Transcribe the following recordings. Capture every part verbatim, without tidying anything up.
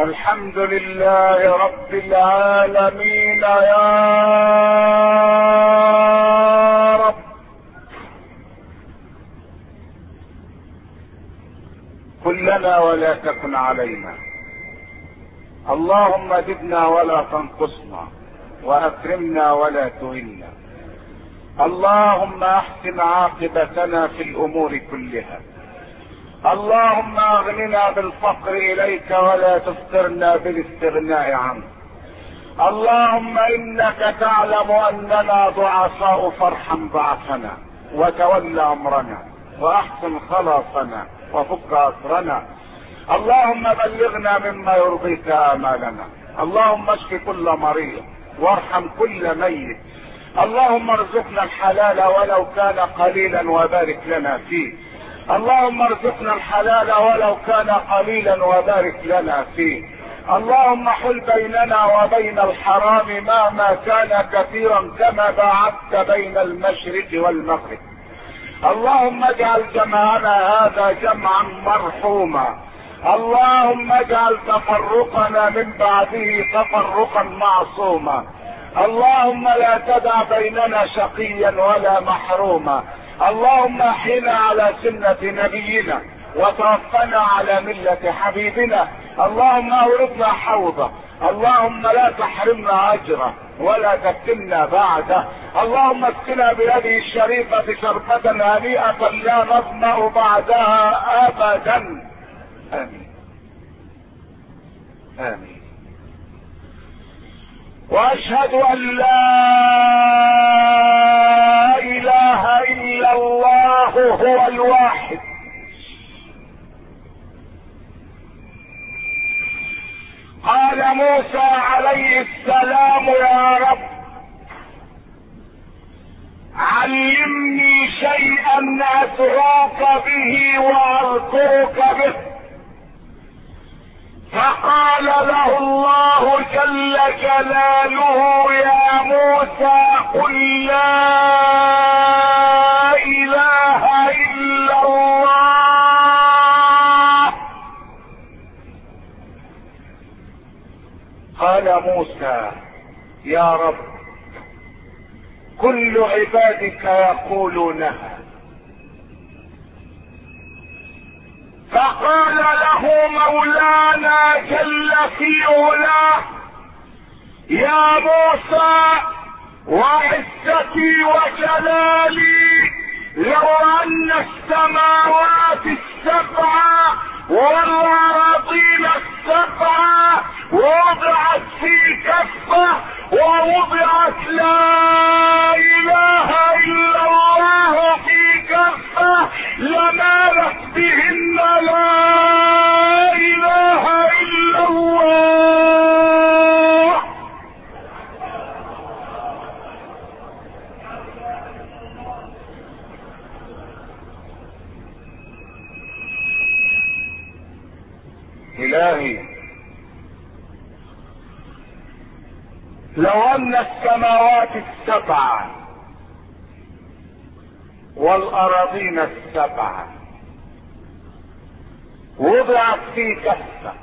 الحمد لله رب العالمين يا رب. كن لنا ولا تكن علينا، اللهم زدنا ولا تنقصنا، واكرمنا ولا تهنا. اللهم احسن عاقبتنا في الامور كلها. اللهم اغننا بالفقر اليك ولا تفترنا بالاستغناء عنك. اللهم انك تعلم اننا ضعفاء، فارحم ضعفنا وتول امرنا واحسن خلاصنا وفك اسرنا. اللهم بلغنا مما يرضيك امالنا. اللهم اشف كل مريض وارحم كل ميت. اللهم ارزقنا الحلال ولو كان قليلا وبارك لنا فيه. اللهم ارزقنا الحلال ولو كان قليلا وبارك لنا فيه. اللهم حل بيننا وبين الحرام مهما كان كثيرا كما باعدت بين المشرق والمغرب. اللهم اجعل جمعنا هذا جمعا مرحوما. اللهم اجعل تفرقنا من بعده تفرقا معصوما. اللهم لا تدع بيننا شقيا ولا محروما. اللهم احينا على سنة نبينا وتوفنا على ملة حبيبنا. اللهم اوردنا حوضه. اللهم لا تحرمنا اجره ولا تفتنا بعده. اللهم اسقنا بيده الشريفة شربة هنيئة لا نظمأ بعدها ابدا. امين امين. واشهد ان لا اله الا الله هو الواحد. قال موسى عليه السلام: يا رب علمني شيئا ادعوك به واذكرك به. فقال له الله جل جلاله: يا موسى قل لا اله الا الله. قال موسى: يا رب كل عبادك يقولونها. فقال له مولانا جل في علاه: يا موسى وعزتي وجلالي لو ان السماوات السبع والارضين السبع وضعت في كفه ووضعت لا اله الا الله في كفه لمالت بهن لا اله الا الله. الهي لو ان السماوات السبع والارضين السبع وضعت في كفة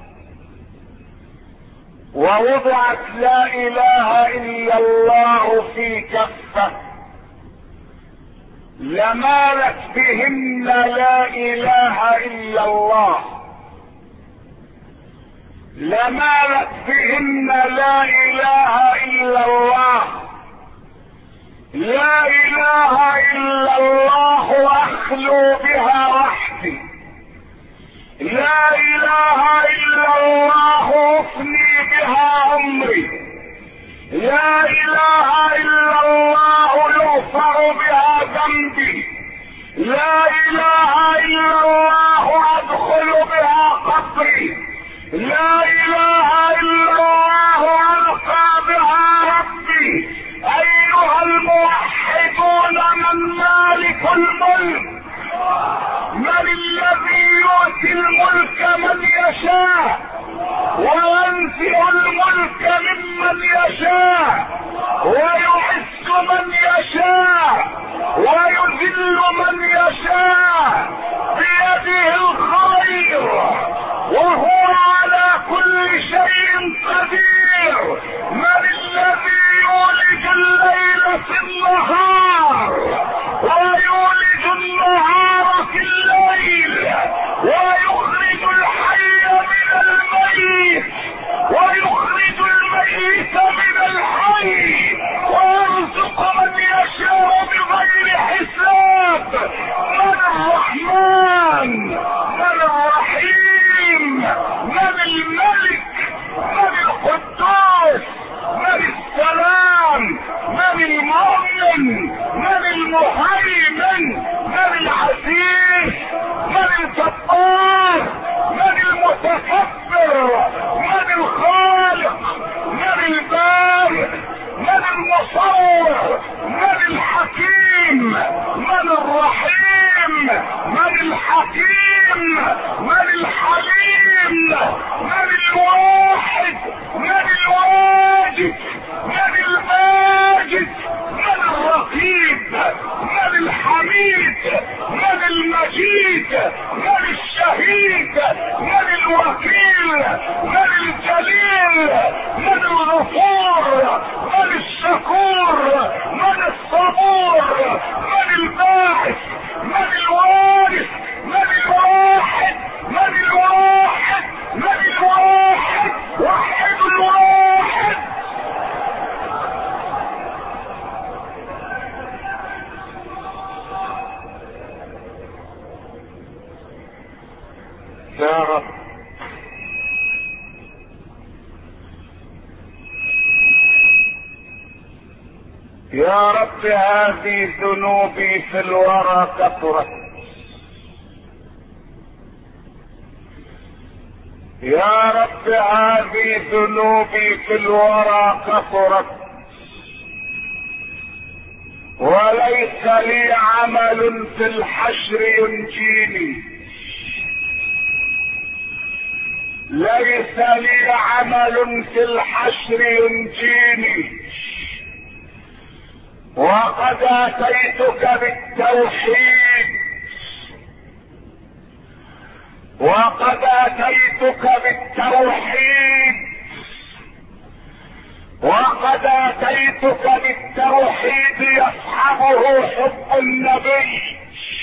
ووضعت لا اله الا الله في كفة لمالت بهن لا اله الا الله. لمالت بهن لا اله الا الله. لا اله الا الله اخلو بها وحدي. لا اله الا الله افني بها عمري. لا اله الا الله يغفر بها ذنبي. لا اله الا الله ادخل بها قبري. لا اله الا الله القى بها ربي. ايها الموحدون من مالك الملك؟ من الذي يؤتي الملك من يشاء وينزع الملك ممن يشاء ويعز من يشاء ويذل من يشاء بيده الخير وهو على كل شيء قدير. من الذي يولج الليل في النهار ويولج النهار في الليل ويخرج الحي من الميت ويخرج الميت من الحي ويرزق من يشاء بغير حساب؟ من الرحمن، من الرحيم، من الملك، من القدوس، من السلام، من المؤمن، من المهيمن، من العزيز، من الجبار، من المتكبر، من الخالق، من البارئ، من المصور، من الحكيم، من الرحيم، من الحكيم، من الحليم، من الواحد، من الواجد، من الماجد، من الرقيب، من الحميد، من المجيد، من الشهيد، من الوكيل، من الجليل، من الغفور، من الشكور، من الصبور، من الباعث، من الوارث، من الواحد، من الواحد، من الواحد، وحد الواحد. يا رب يا رب هذه ذنوبي في الورى كثرت، يا رب هذه ذنوبي في الورى كثرت، وليس لي عمل في الحشر ينجيني، ليس لي عمل في الحشر ينجيني، وقد اتيتك بالتوحيد، وقد اتيتك بالتوحيد، وقد اتيتك بالتوحيد يصحبه حب النبي،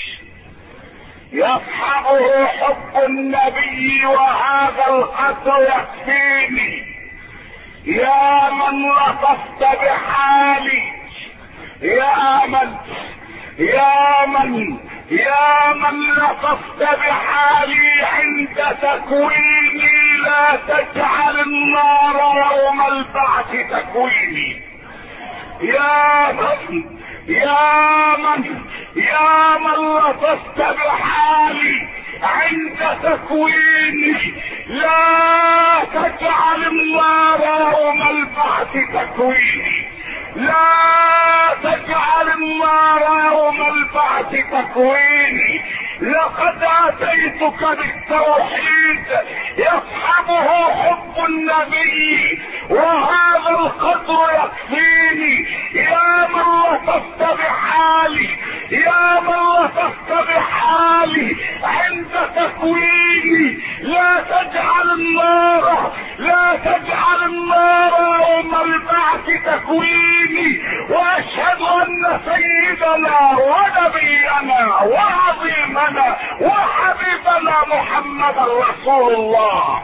يصحبه حب النبي، وهذا القدر يكفيني. يا من لطفت بحالي، يا من يا من يا من لطفت بحالي عند تكويني، لا تجعل النار يوم البعث تكويني. يا من يا من يا من لطفت بحالي عند تكويني، لا تجعل النار يوم البعث تكويني، لا تجعل النار يوم البعث تكويني. لقد اتيتك بالتوحيد يصحبه حب النبي، وهذا القدر يكفيني. يا من لطفت بحالي، يا من لطفت بحالي عند تكويني، لا تجعل النار لا تجعل النار يوم البعث تكويني. واشهد ان سيدنا ونبينا وعظيمنا وحبيبنا محمد رسول الله.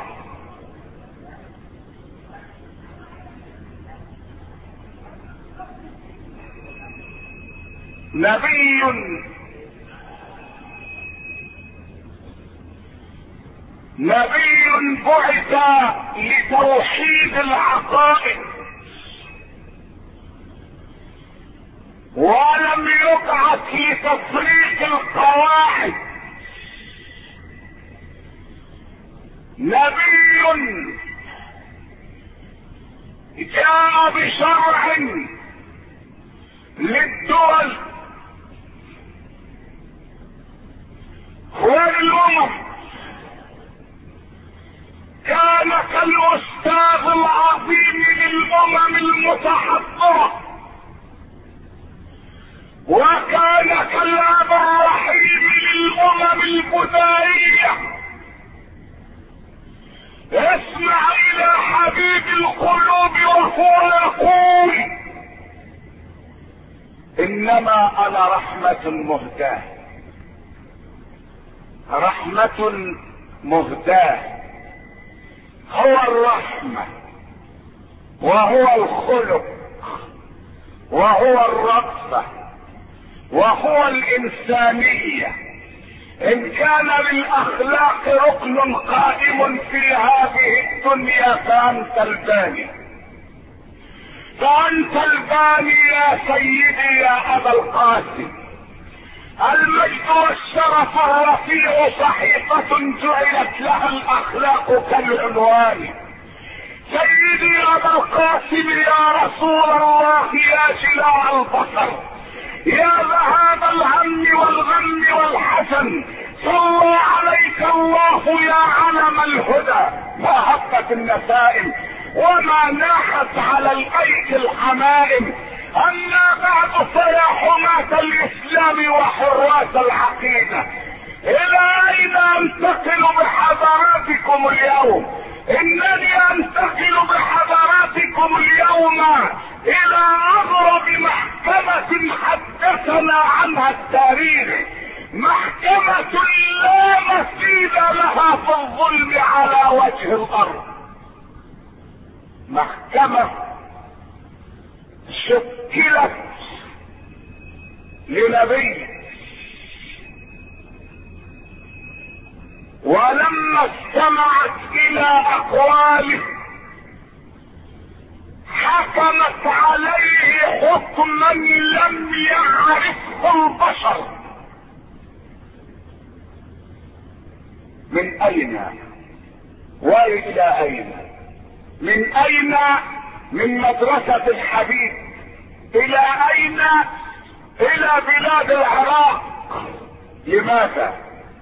نبي نبي بعث لتوحيد العقائد، ولم يبعث لتفريق القواعد. نبي جاء بشرع للدول وللأمم، كان كالأستاذ العظيم للأمم المتحضرة، وكان كالأب الرحيم للأمم البدائية. اسمع إلى قال رحمة مهداة، رحمة مهداة. هو الرحمة وهو الخلق وهو الرأفة وهو الإنسانية. إن كان للأخلاق ركن قائم في هذه الدنيا فأنت الباني، فأنت الباني يا سيدي يا أبا القاسم. المجد والشرف الرفيع صحيفة جعلت لها الأخلاق كالعنوان. سيدي يا أبا القاسم يا رسول الله يا جلاء البصر يا ذهاب الهم والغم والحزن، صلى عليك الله يا علم الهدى. ما هبت النسائم وما ناحت على الايك الحمائم. اما بعد فيا حماة الاسلام وحراس العقيدة، الى اين انتقل بحضراتكم اليوم؟ انني انتقل بحضراتكم اليوم الى اغرب محكمة حدثنا عنها التاريخ، محكمة لا مثيل لها في الظلم على وجه الارض. محكمة شكلت لنبي، ولما استمعت الى اقواله حكمت عليه حكما لم يعرفه البشر. من اين والى اين؟ من اين؟ من مدرسة الحبيب الى اين؟ الى بلاد العراق. لماذا؟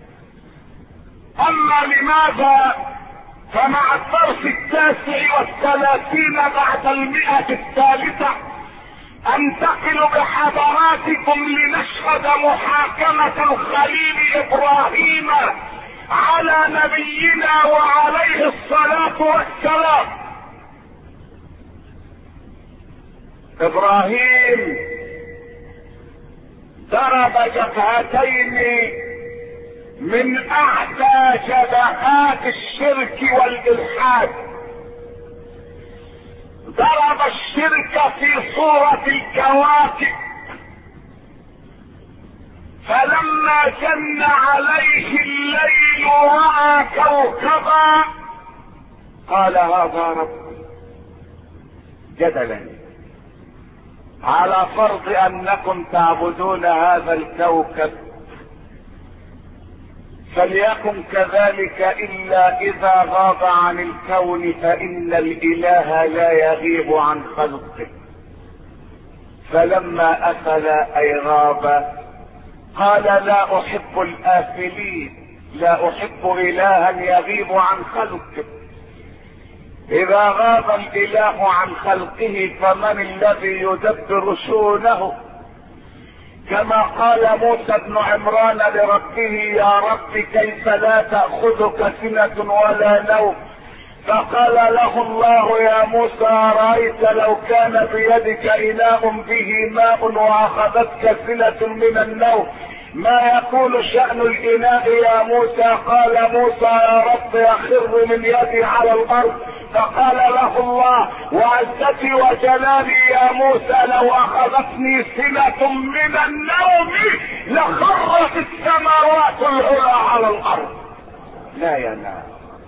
اما لماذا فمع الدرس التاسع والثلاثين بعد المئة الثالثة انتقل بحضراتكم لنشهد محاكمة الخليل ابراهيم على نبينا وعليه الصلاة والسلام. ابراهيم ضرب جبهتين من اعدى جبهات الشرك والالحاد. ضرب الشرك في صورة الكواكب، فلما جن عليه الليل رأى كوكبا قال هذا ربي. جدلا على فرض انكم تعبدون هذا الكوكب فليكن كذلك، الا اذا غاب عن الكون فان الاله لا يغيب عن خلقه. فلما افل اي غاب قال لا احب الافلين، لا احب الها يغيب عن خلقه. اذا غاب الاله عن خلقه فمن الذي يدبر شؤونه؟ كما قال موسى بن عمران لربه يا رب كيف لا تأخذك سنة ولا نوم؟ فقال له الله يا موسى رأيت لو كان بيدك إناء به ماء وأخذتك سنة من النوم ما يكون شأن الإناء يا موسى؟ قال موسى يا رب يخر من يدي على الأرض. فقال له الله وعزتي وجلالي يا موسى لو أخذتني سنة من النوم لخرت السماوات العلى على الأرض. لا ينام،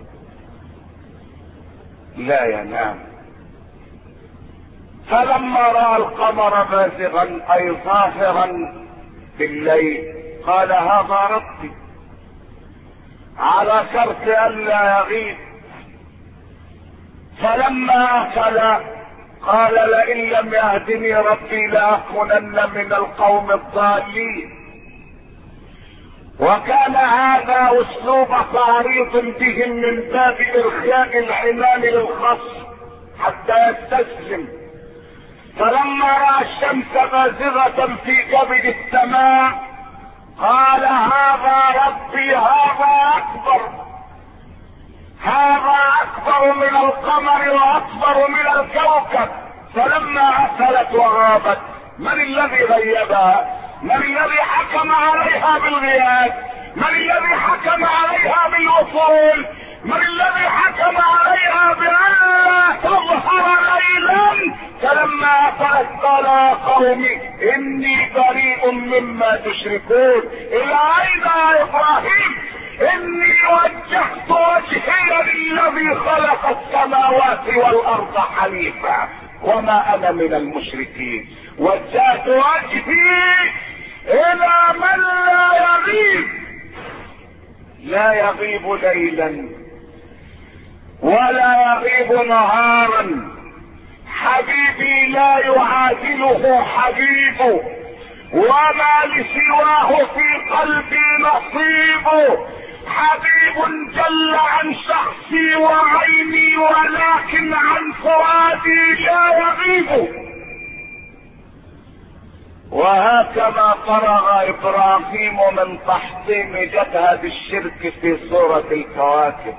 لا ينام. فلما رأى القمر بازغا أي ظاهرا بالليل قال هذا ربي، على شرط ألا يغيب. فلما أفل قال لئن لم يهدني ربي لأكونن من القوم الضالين. وكان هذا اسلوب تعريض بهم من باب ارخاء العنان للخصم حتى يستسلم. فلما راى الشمس بازغة في كبد السماء قال هذا ربي، هذا اكبر، هذا اكبر من القمر واكبر من الكوكب. فلما افلت وغابت من الذي غيبها؟ من الذي حكم عليها بالغياب؟ من الذي حكم عليها بالوصول؟ من الذي حكم عليها بألا تظهر ليلا؟ فلما أفلت قال يا قوم إني بريء مما تشركون. إلى أين يا إبراهيم؟ إني وجهت وجهي للذي خلق السماوات والأرض حنيفا وما أنا من المشركين. وجهت وجهي إلى من لا يغيب، لا يغيب ليلا ولا يغيب نهارا. حبيبي لا يعادله حبيبه، وما لسواه في قلبي نصيب. حبيب جل عن شخصي وعيني ولكن عن فؤادي لا يغيب. وهكذا فرغ ابراهيم من تحطيم جبهة الشرك في سورة الكواكب،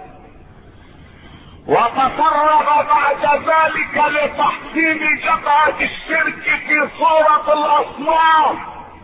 وتفرغ بعد ذلك لتحطيم جبهة الشرك في سورة الاصنام.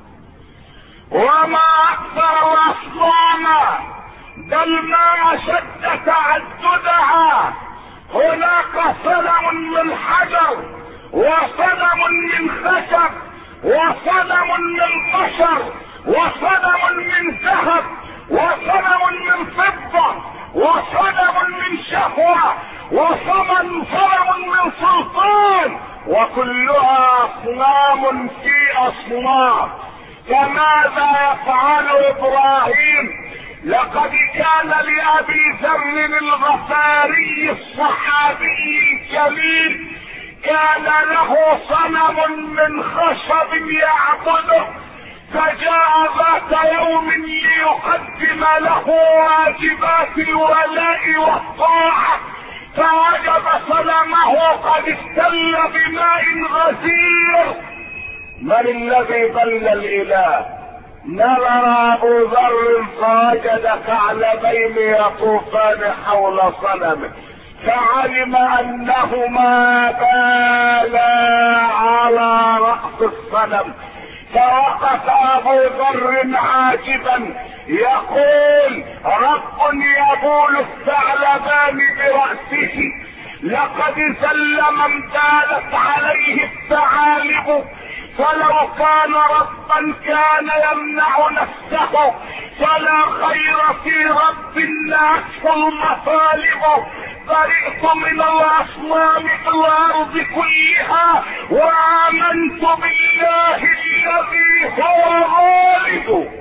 وما اكثر الاصنام، بل ما اشد تعددها. هناك صنم من حجر، وصنم من خشب، وصنم من بشر، وصنم من ذهب، وصنم من فضة، وصنم من شهوة، وصنم صنم من سلطان، وكلها اصنام في اصنام. فماذا يفعل ابراهيم؟ لقد كان لابي ذر الغفاري الصحابي الجليل كان له صنم من خشب يعبده، فجاء ذات يوم ليقدم له واجبات الولاء والطاعة، فوجد صنمه قد استل بماء غزير. من الذي ضل الاله؟ نظر ابو ذر فوجد ثعلبين يطوفان حول صنمه، فعلم انهما بالا على رأس الصنم. فوقف ابو ذر عاجبا يقول رب يبول الثعلبان برأسه، لقد زل من بالت عليه الثعالب، فلو كان ربا كان يمنع نفسه، فلا خير في رب ناته المطالب. برئت من الاصنام في الارض كلها، وامنت بالله الذي هو غالب.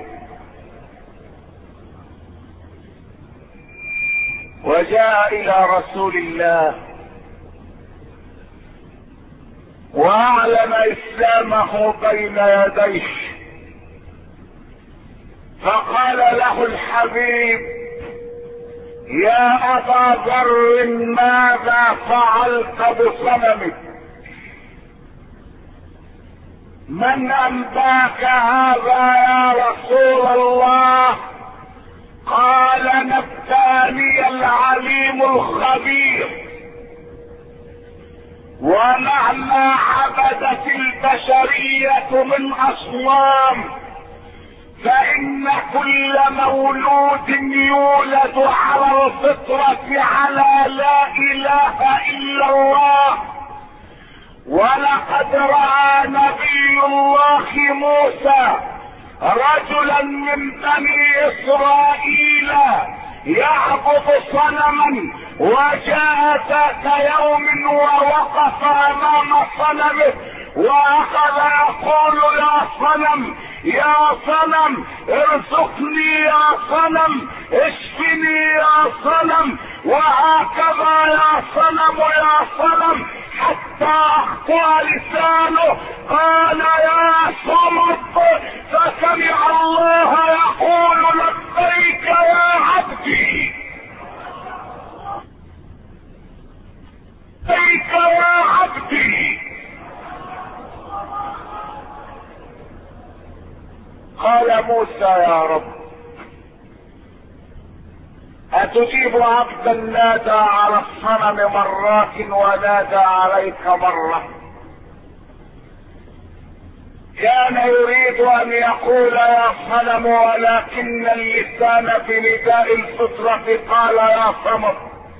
وجاء الى رسول الله واعلن اسلامه بين يديه، فقال له الحبيب يا ابا ذر ماذا فعلت بصنمك؟ من انباك هذا يا رسول الله؟ قال نبأني العليم الخبير. ومهما عبدت البشرية من اصنام، فان كل مولود يولد على الفطرة على لا اله الا الله. ولقد رأى نبي الله موسى رجلا من بني اسرائيل يعبد صنما، وجاء ذات يوم ووقف امام صنمه واخذ يقول يا صنم يا صنم ارزقني يا صنم اشفني يا صنم، وهكذا يا صنم يا صنم حتى اخطأ لسانه. قال يا صمت، فسمع الله يقول لبيك يا عبدي، لبيك يا عبدي. قال موسى يا رب اتجيب عبدا نادى على الصنم مرات ونادى عليك مرة؟ كان يريد ان يقول يا صنم، ولكن اللسان في نداء الفطرة قال يا صمت.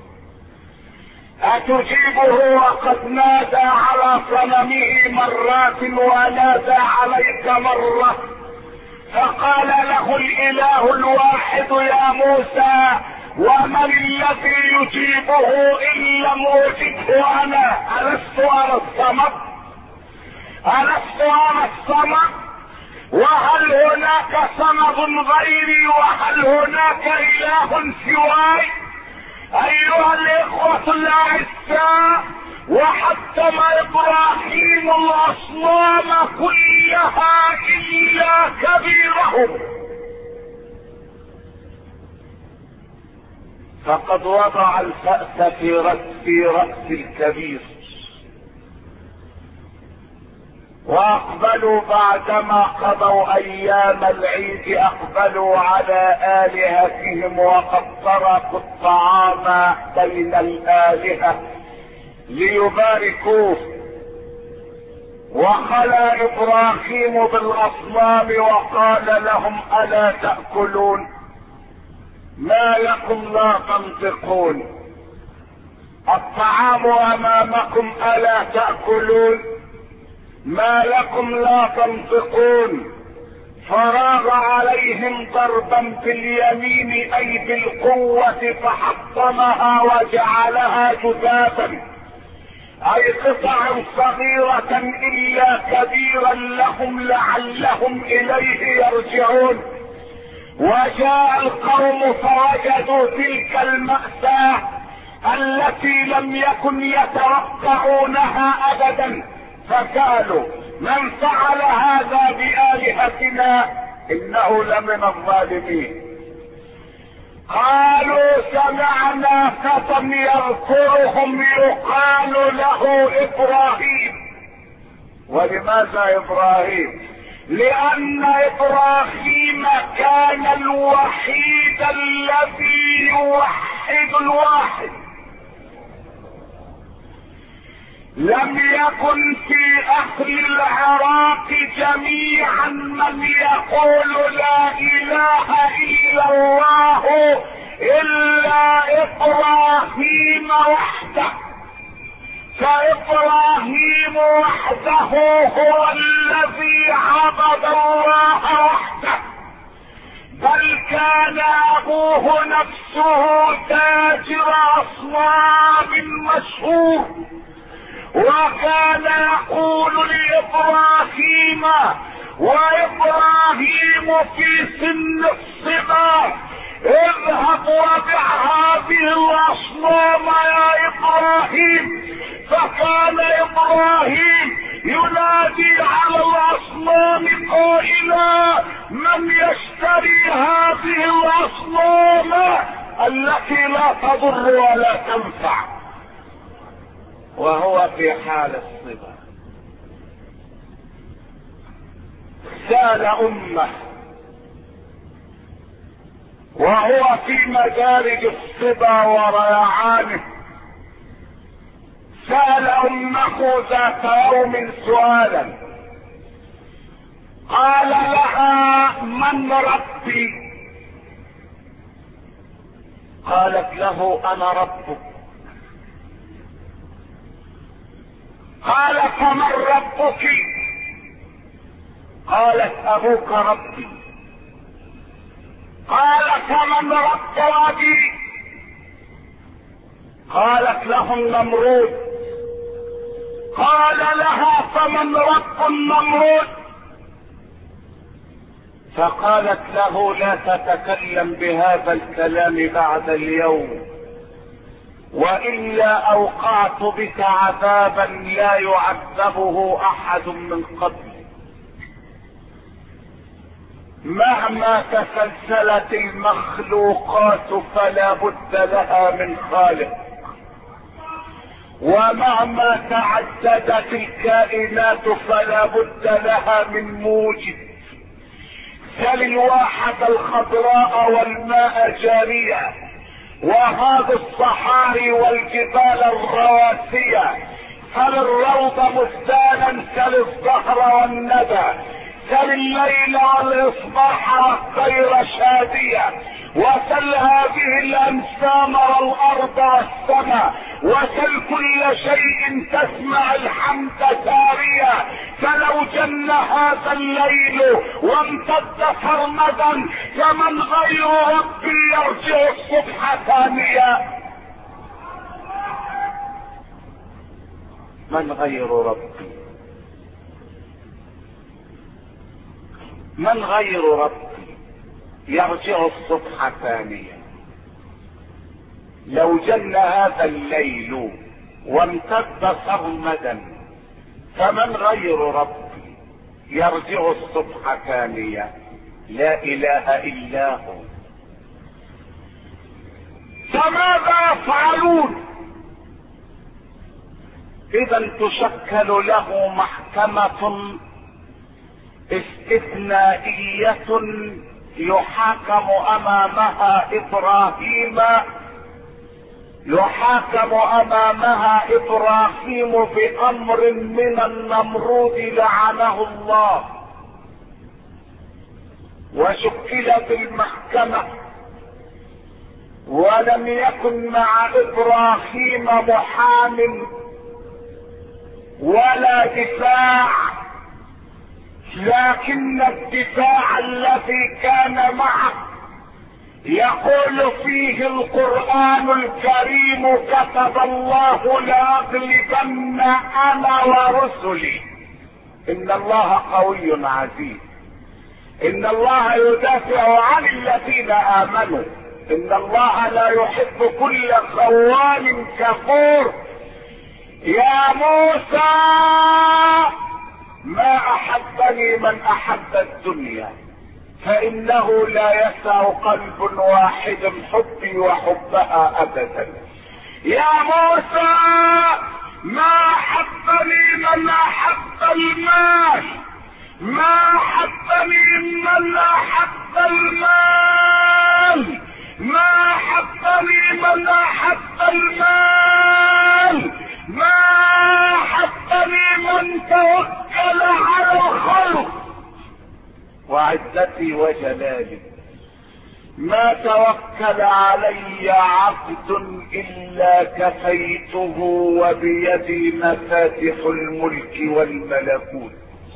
اتجيبه وقد نادى على صنمه مرات ونادى عليك مرة؟ فقال له الاله الواحد يا موسى: ومن الذي يجيبه ان لم اجبه انا؟ الست انا الصمد؟ الست انا الصمد؟ وهل هناك صمد غيري؟ وهل هناك اله سواي؟ ايها الاخوة الاعزاء، وحتم ابراهيم الاصنام كلها الا كبيرهم، فقد وضع الفأس في رأس في رأس الكبير. واقبلوا بعدما قضوا ايام العيد، اقبلوا على الهتهم وقد تركوا الطعام بين الالهة ليباركوه. وخلى ابراهيم بالاصنام وقال لهم: الا تأكلون؟ ما لكم لا تنطقون؟ الطعام امامكم الا تأكلون؟ ما لكم لا تنطقون؟ فراغ عليهم ضربا باليمين اي بالقوة فحطمها وجعلها جذابا، اي قطعا صغيرة الا كبيرا لهم لعلهم اليه يرجعون. وجاء القوم فوجدوا تلك المأساة التي لم يكن يتوقعونها ابدا، فقالوا: من فعل هذا بآلهتنا انه لمن الظالمين. قالوا: سمعنا فتى يذكرهم يقال له ابراهيم. ولماذا ابراهيم؟ لان ابراهيم كان الوحيد الذي يوحد الواحد. لم يكن في اهل العراق جميعا من يقول لا اله الا الله الا ابراهيم وحده، فابراهيم وحده هو الذي عبد الله وحده، بل كان ابوه نفسه تاجر اصنام مشهور، وكان يقول لابراهيم وابراهيم في سن الصبا: اذهب وبع هذه الاصنام يا ابراهيم. فكان ابراهيم ينادي على الاصنام قائلا: من يشتري هذه الاصنام التي لا تضر ولا تنفع؟ وهو في حال الصبا سال امه، وهو في مدارج الصبا وريعانه، سأل امه ذات يوم سؤالا، قال لها: من ربي؟ قالت له: انا ربك. قال: فمن ربك؟ قالت: ابوك ربي. قال: فمن رب ابي؟ قالت له: النمرود. قال لها: فمن رب النمرود؟ فقالت له: لا تتكلم بهذا الكلام بعد اليوم، والا اوقعت بك عذابا لا يعذبه احد من قبل. مهما تسلسلت المخلوقات فلا بد لها من خالق، ومهما تعددت الكائنات فلا بد لها من موجد. سل الواحة الخضراء والماء جارية، وهذه الصحاري والجبال الرواسية، سل الروض مزدانا، سل الزهر والندى، سل الليل والاصباح والطير شادية، وسل هذه الانسام والارض والسماء، وسل كل شيء تسمع الحمد ساريا. فلو جن هذا الليل وامتد سرمدا، فمن غير ربي يرجع الصبح ثانيا؟ من غير ربي، من غير ربي يرجع الصبح ثانيا. لو جن هذا الليل وامتد سرمدا، فمن غير ربي يرجع الصبح ثانيا. لا اله الا هو. فماذا يفعلون؟ اذا تشكل له محكمة استثنائية يحاكم امامها ابراهيم، يحاكم امامها ابراهيم بامر من النمرود لعنه الله. وشكلت المحكمة ولم يكن مع ابراهيم محام ولا دفاع، لكن الدفاع الذي كان معه يقول فيه القرآن الكريم: كتب الله لأغلبن أنا ورسلي. إن الله قوي عزيز، إن الله يدافع عن الذين آمنوا، إن الله لا يحب كل خوان كفور. يا موسى ما احبني من احب الدنيا، فانه لا يسع قلب واحد حبي وحبها ابدا. يا موسى ما احبني من احب المال، ما احبني من احب المال، ما احبني من احب المال، ما حبني من توكل على الخلق. وعزتي وجلالي ما توكل علي عبد الا كفيته وبيدي مفاتح الملك والملكوت.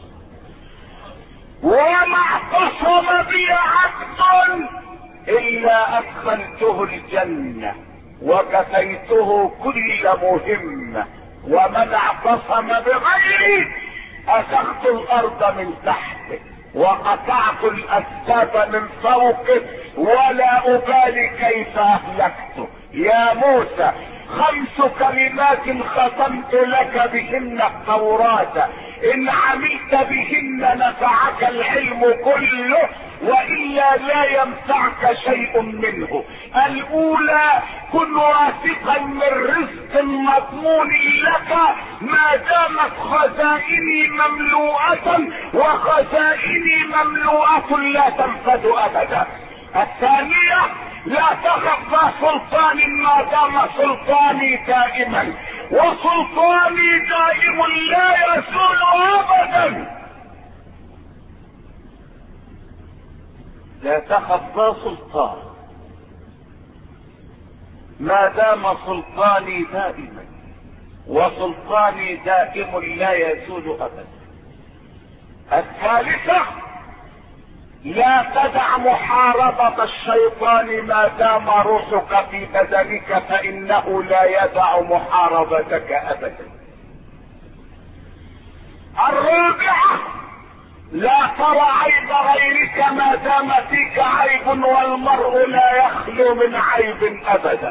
وما اعتصم بي عبد الا ادخلته الجنة وكفيته كل مهمة. ومن اعتصم بغيري اسخت الارض من تحته وقطعت الاسباب من فوقه ولا ابالي كيف اهلكته. يا موسى خمس كلمات ختمت لك بهن التوراة، ان عملت بهن نفعك العلم كله، والا لا ينفعك شيء منه. الاولى: كن واثقا من رزق مضمون لك ما دامت خزائني مملوءة، وخزائني مملوءة لا تنفد ابدا. الثانية: لا تخف سلطاني ما دام سلطاني دائما، وسلطاني دائم لا يزول ابدا. لا تخف سلطان ما دام سلطاني دائما، وسلطاني دائم لا يزول ابدا. الثالثة: لا تدع محاربة الشيطان ما دام روحك في بدنك، فانه لا يدع محاربتك ابدا. الرابعة: لا ترى عيب غيرك ما دام فيك عيب، والمرء لا يخلو من عيب ابدا.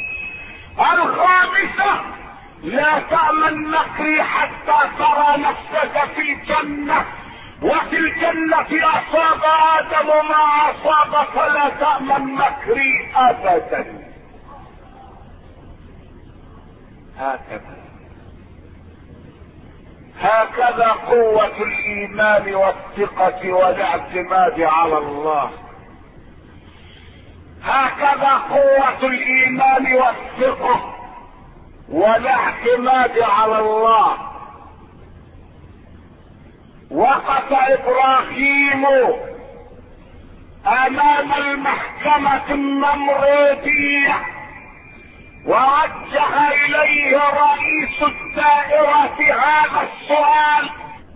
الخامسة: لا تأمن مكري حتى ترى نفسك في الجنة، وفي الجنة اصاب ادم ما اصاب، فلا تأمن مكري ابدا. هكذا هكذا قوة الايمان والثقة والاعتماد على الله. هكذا قوة الايمان والثقة ولا اعتماد على الله. وقف ابراهيم امام المحكمة النمرودية ووجه اليه رئيس الدائرة هذا السؤال: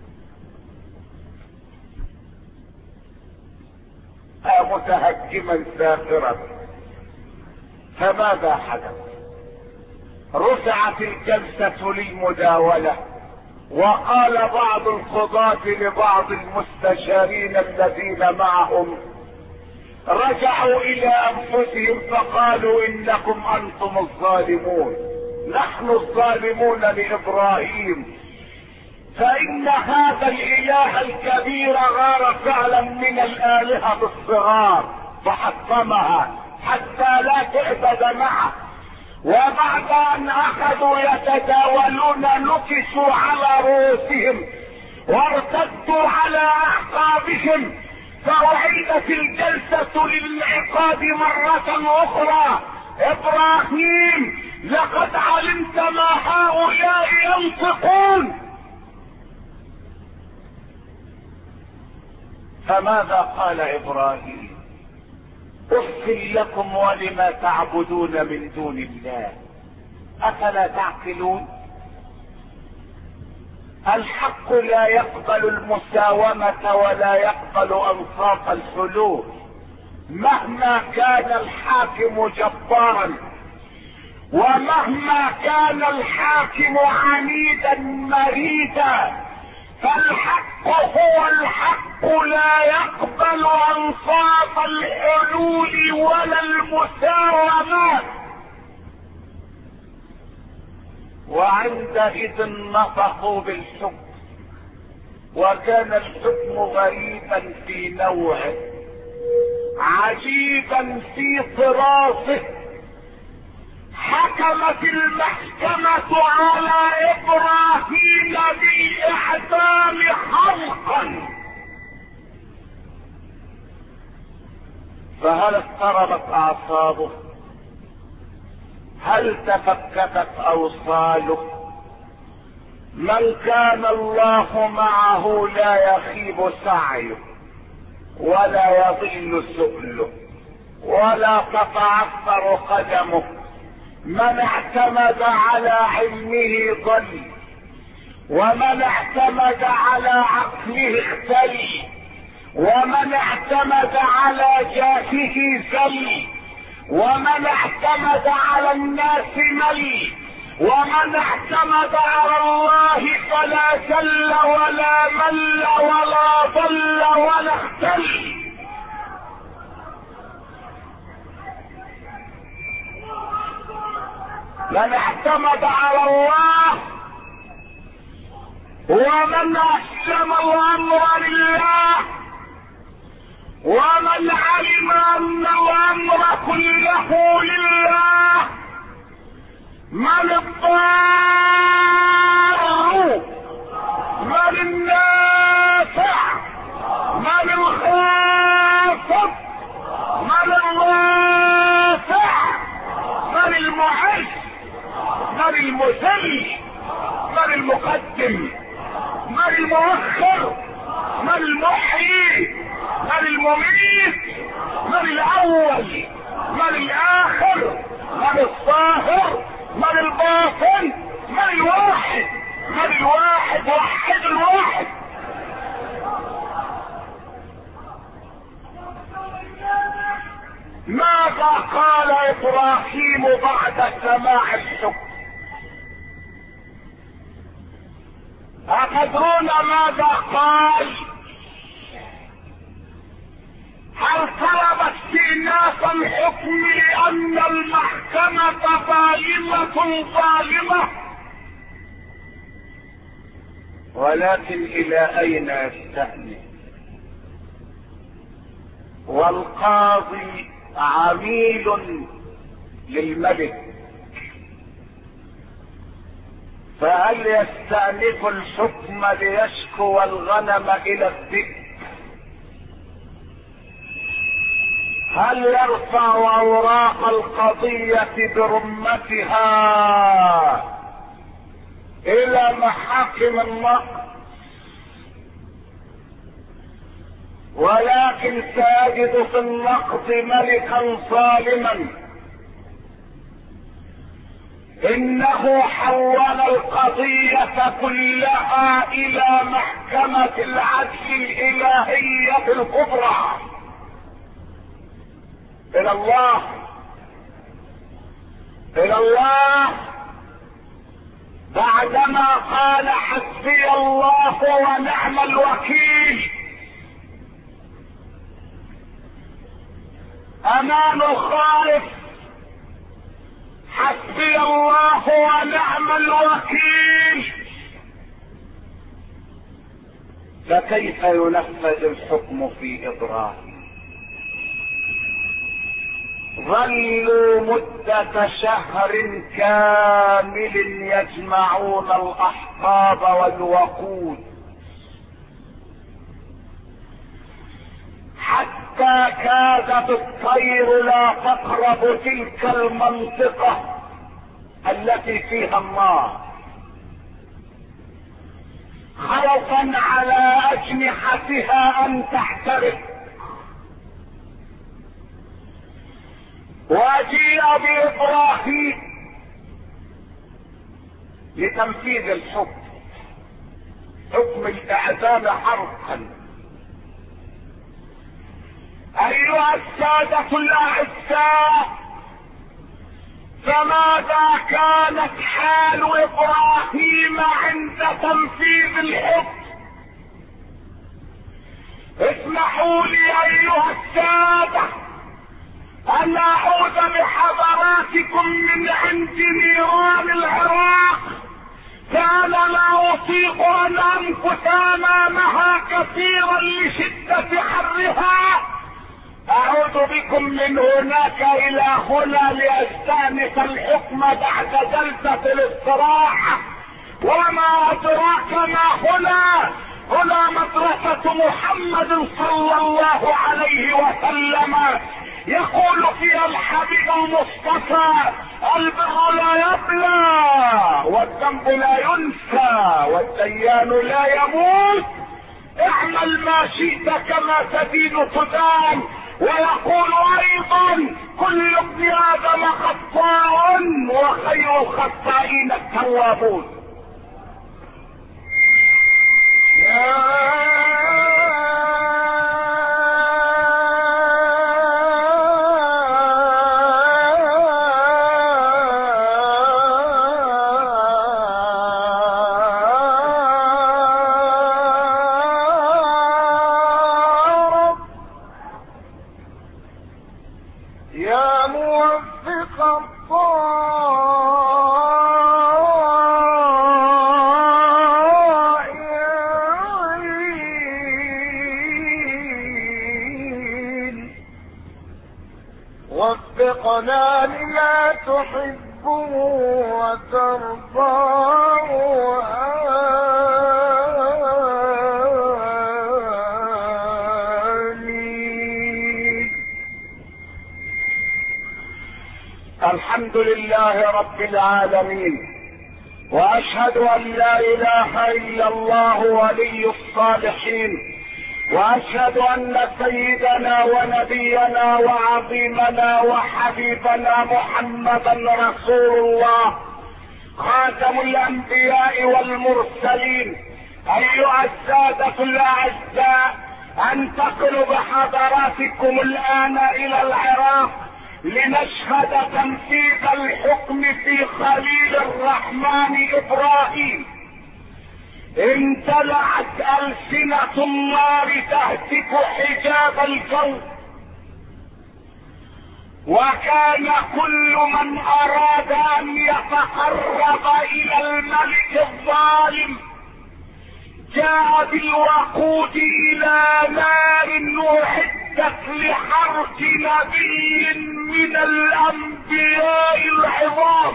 متهكما ساخرا. فماذا حدث؟ رفعت الجلسة للمداولة، وقال بعض القضاة لبعض المستشارين الذين معهم، رجعوا الى انفسهم فقالوا: انكم انتم الظالمون، نحن الظالمون لابراهيم، فان هذا الاله الكبير غار فعلا من الالهة الصغار فحطمها حتى لا تعبد معه. وبعد ان اخذوا يتداولون نكسوا على رؤوسهم وارتدوا على اعقابهم، فاعيدت الجلسة للانعقاد مرة اخرى: ابراهيم، لقد علمت ما هؤلاء ينطقون. فماذا قال ابراهيم؟ اف لكم ولما تعبدون من دون الله، افلا تعقلون؟ الحق لا يقبل المساومة ولا يقبل انصاف الحلول، مهما كان الحاكم جبارا، ومهما كان الحاكم عنيدا مريدا، فالحق هو الحق، لا يقبل انصاف الحلول ولا المساومات. وعندئذ نطقوا بالحكم، وكان الحكم غريبا في نوعه، عجيبا في طرافه. حكمت المحكمة على ابراهيم بالاعدام حرقا. فهل اضطربت اعصابه؟ هل تفككت اوصاله؟ من كان الله معه لا يخيب سعيه ولا يضل سؤله ولا تتعثر قدمه. من اعتمد على علمه ضل، ومن اعتمد على عقله اختل، ومن اعتمد على جاهه زل، ومن اعتمد على الناس مل، ومن اعتمد على الله فلا زل ولا مل ولا ضل ولا اختل. من اعتمد على الله ومن اسلم الامر لله ومن علم ان الامر كله لله، من الضار، من النافع، من الخافض، من الرافع، من المعز، من المذل، من المقدم، من المؤخر، من المحيي، من المميت، من الاول، من الاخر، من الظاهر، من الباطن، من الواحد، من الواحد وحد الواحد. ماذا قال ابراهيم بعد سماع الحكم؟ أتدرون ماذا قال؟ هل طلب استئناف الحكم لأن المحكمة ظالمة ظالمة؟ ولكن إلى أين يستأنف؟ والقاضي عميل للملك، فهل يستأنف الحكم ليشكو الغنم إلى الذئب؟ هل يرفع أوراق القضية برمتها الى محاكم النقد، ولكن سيجد في النقد ملكا ظالما انه حول القضية كلها الى محكمة العدل الالهية الكبرى، الى الله، الى الله، بعدما قال حسبي الله ونعم الوكيل. امان الخائف حسبي الله ونعم الوكيل. فكيف ينفذ الحكم في ابراهيم؟ ظلوا مدة شهر كامل يجمعون الاحقاب والوقود، حتى كادت الطير لا تقرب تلك المنطقة التي فيها النار، خوفا على اجنحتها ان تحترق. وجيء بابراهيم لتنفيذ الحكم، حكم الاعدام حرقا. ايها السادة الاعزاء، فماذا كانت حال ابراهيم عند تنفيذ الحكم؟ اسمحوا لي ايها السادة ان اعود بحضراتكم من عند نيران العراق، فانا لا اطيق ان امكث امامها كثيرا لشدة حرها. اعود بكم من هناك الى هنا لاستانف الحكم بعد جلسة الاستراحة. وما ادراك ما هنا؟ هنا مدرسة محمد صلى الله عليه وسلم، يقول فيها الحبيب المصطفى: البر لا يبلى والذنب لا ينسى والديان لا يموت، اعمل ما شئت كما تدين تدان. ويقول ايضا: كل ابن ادم خطاء وخير الخطائين التوابون. يا موفق الطائعين وفقنا لما تحب وترضى. الحمد لله رب العالمين، واشهد ان لا اله الا الله ولي الصالحين، واشهد ان سيدنا ونبينا وعظيمنا وحبيبنا محمدا رسول الله خاتم الانبياء والمرسلين. ايها السادة الاعزاء، انتقل بحضراتكم الان الى العراق لنشهد تنفيذ الحكم في خليل الرحمن ابراهيم. امتلأت ألسنة النار تهتك حجاب الجو، وكان كل من اراد ان يتقرب الى الملك الظالم جاء بالوقود الى نار اعدت لحرق نبي من الانبياء العظام.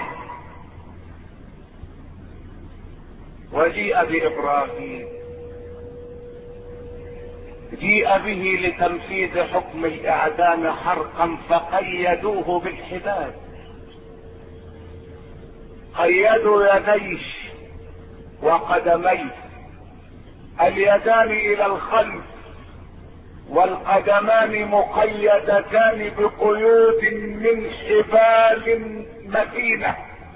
وجيء بابراهيم، جيء به لتنفيذ حكم الاعدام حرقا، فقيدوه بالحبال، قيدوا يديه وقدميه، اليدان الى الخلف والقدمان مقيدتان بقيود من حبال متينة.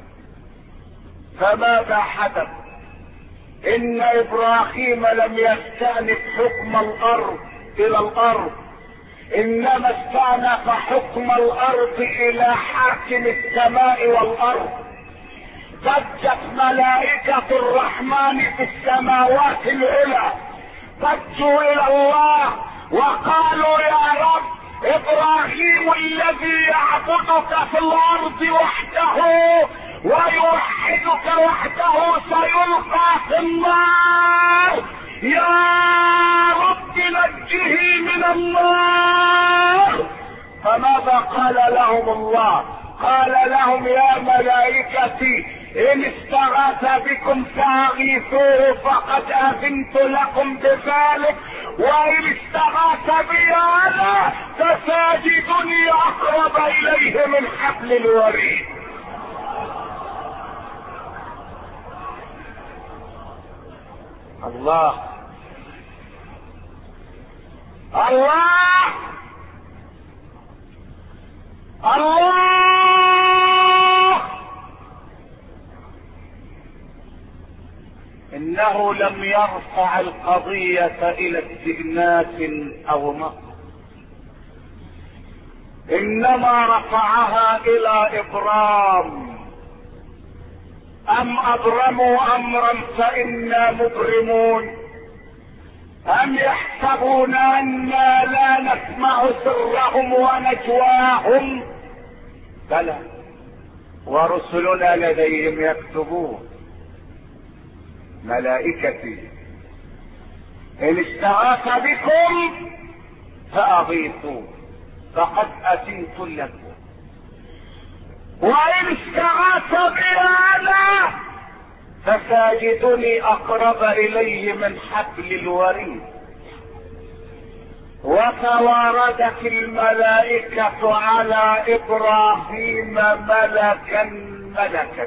فماذا حدث؟ ان ابراهيم لم يستأنف حكم الارض الى الارض، انما استأنف حكم الارض الى حاكم السماء والارض. ضجت ملائكة الرحمن في السماوات العلى، ضجوا الى الله وقالوا يا رب، ابراهيم الذي يعبدك في الارض وحده ويوحدك وحده سيلقى في النار، يا رب نجه من النار. فماذا قال لهم الله؟ قال لهم يا ملائكتي ان استغاث بكم فاغيثوه فقد اذنت لكم بذلك، وان استغاث بي انا فساجدني اقرب اليه من حبل الوريد. الله الله الله. انه لم يرفع القضية الى استئناس او نقص، انما رفعها الى ابرام. ام ابرموا امرا فانا مبرمون، ام يحسبون انا لا نسمع سرهم ونجواهم؟ بلى ورسلنا لديهم يكتبون. ملائكتي ان استغاث بكم فاغيثوا فقد اتيت لكم، وان استغاث بي انا فساجدني اقرب اليه من حبل الوريد. وتواردت الملائكة على ابراهيم ملكا ملكا.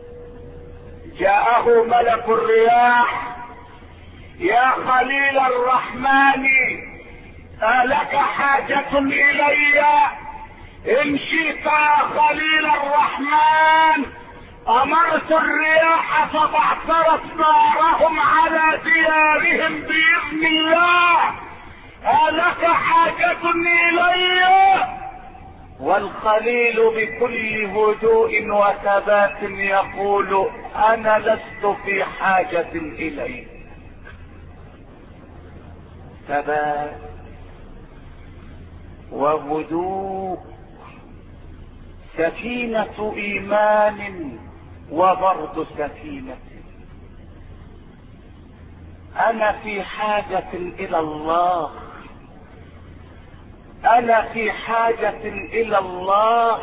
جاءه ملك الرياح: يا خليل الرحمن ألك حاجة الي؟ ان شئت يا خليل الرحمن امرت الرياح فبعثرت نارهم على ديارهم باذن الله، ألك حاجة الي؟ والخليل بكل هدوء وثبات يقول: انا لست في حاجة اليك. ثبات وهدوء، سكينة ايمان وبرد سكينة. انا في حاجة الى الله، انا في حاجة الى الله.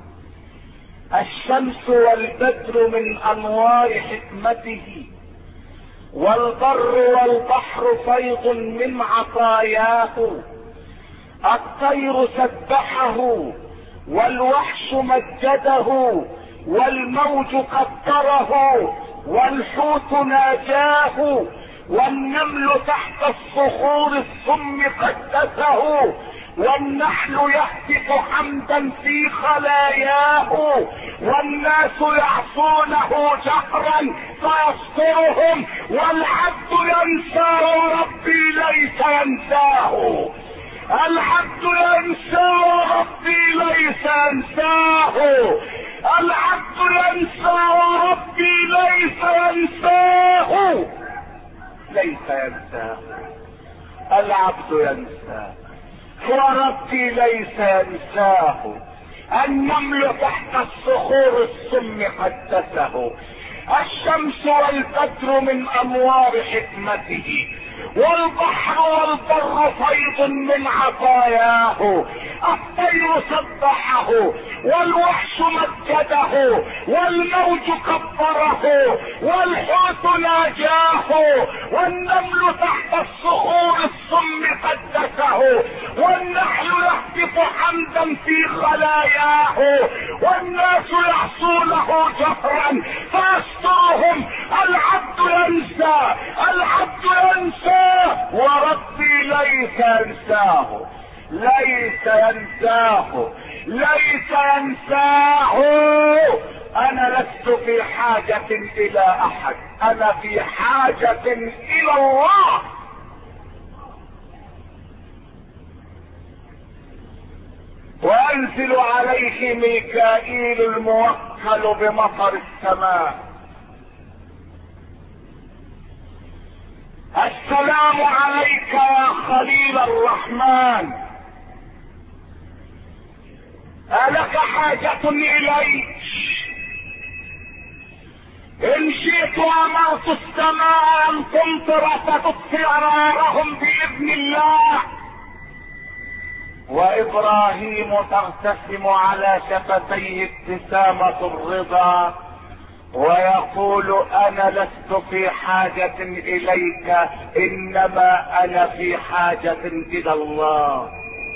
الشمس والبدر من انوار حكمته، والبر والبحر فيض من عطاياه. الطير سبحه والوحش مجده، والموج قدره، والحوت ناجاه، والنمل تحت الصخور الصم قدسه، والنحل يهتف حمدا في خلاياه، والناس يعصونه جهرا فيسترهم، والعبد ينسى وربي ليس ينساه. العبد ينسى وربي ليس ينساه. العبد ينسى وربي ليس ينساه. ليس ينساه. العبد ينساه وربي ليس ينساه. النمل تحت الصخور الصم قدسه. الشمس والبدر من انوار حكمته، والبحر والبر فيض من عطاياه. الطير سبحه والوحش مجده، والموج كبره، والحوت ناجاه، والنمل تحت الصخور الصم قدسه، والنحل يهتف حمدا في خلاياه، والناس يعصونه جهرا فيسترهم. العبد ينسى، العبد ينسى وربي ليس ينساه، ليس ينساه، ليس ينساه. انا لست في حاجة الى احد، انا في حاجة الى الله. وانزل عليه ميكائيل الموكل بمطر السماء. السلام عليك يا خليل الرحمن، ألك حاجة إليك؟ إن شئت أمرت السماء أن تمطر فتطفئ نارهم بإذن الله. وإبراهيم ترتسم على شفتيه ابتسامة الرضا ويقول انا لست في حاجة اليك، انما انا في حاجة الى الله.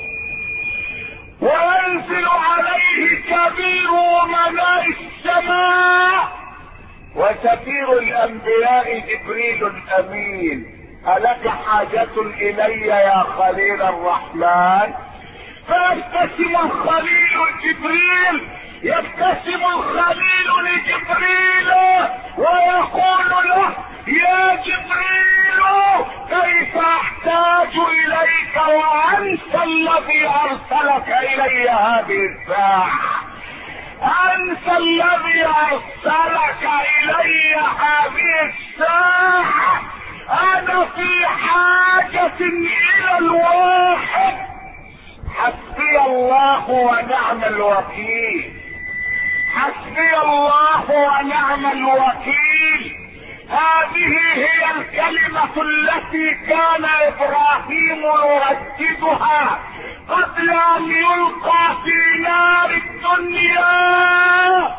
وينزل عليه كبير امناء السماء وسفير الانبياء جبريل الامين. الك حاجة الي يا خليل الرحمن؟ فيبتسم الخليل جبريل، يبتسم الخليل لجبريل ويقول له يا جبريل كيف احتاج اليك وانت الذي ارسلك الي هذه الساعة، انت الذي ارسلك الي هذه الساعة. انا في حاجة الى الواحد، حسبي الله ونعم الوكيل، حسبي الله ونعم الوكيل. هذه هي الكلمة التي كان ابراهيم يرددها قبل ان يلقى في نار الدنيا.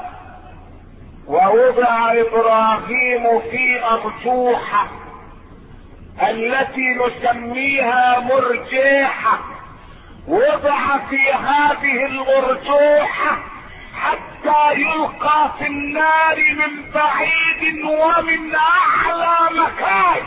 ووضع ابراهيم في ارجوحة التي نسميها مرجيحة، وضع في هذه الارجوحة حتى يلقى في النار من بعيد ومن اعلى مكان.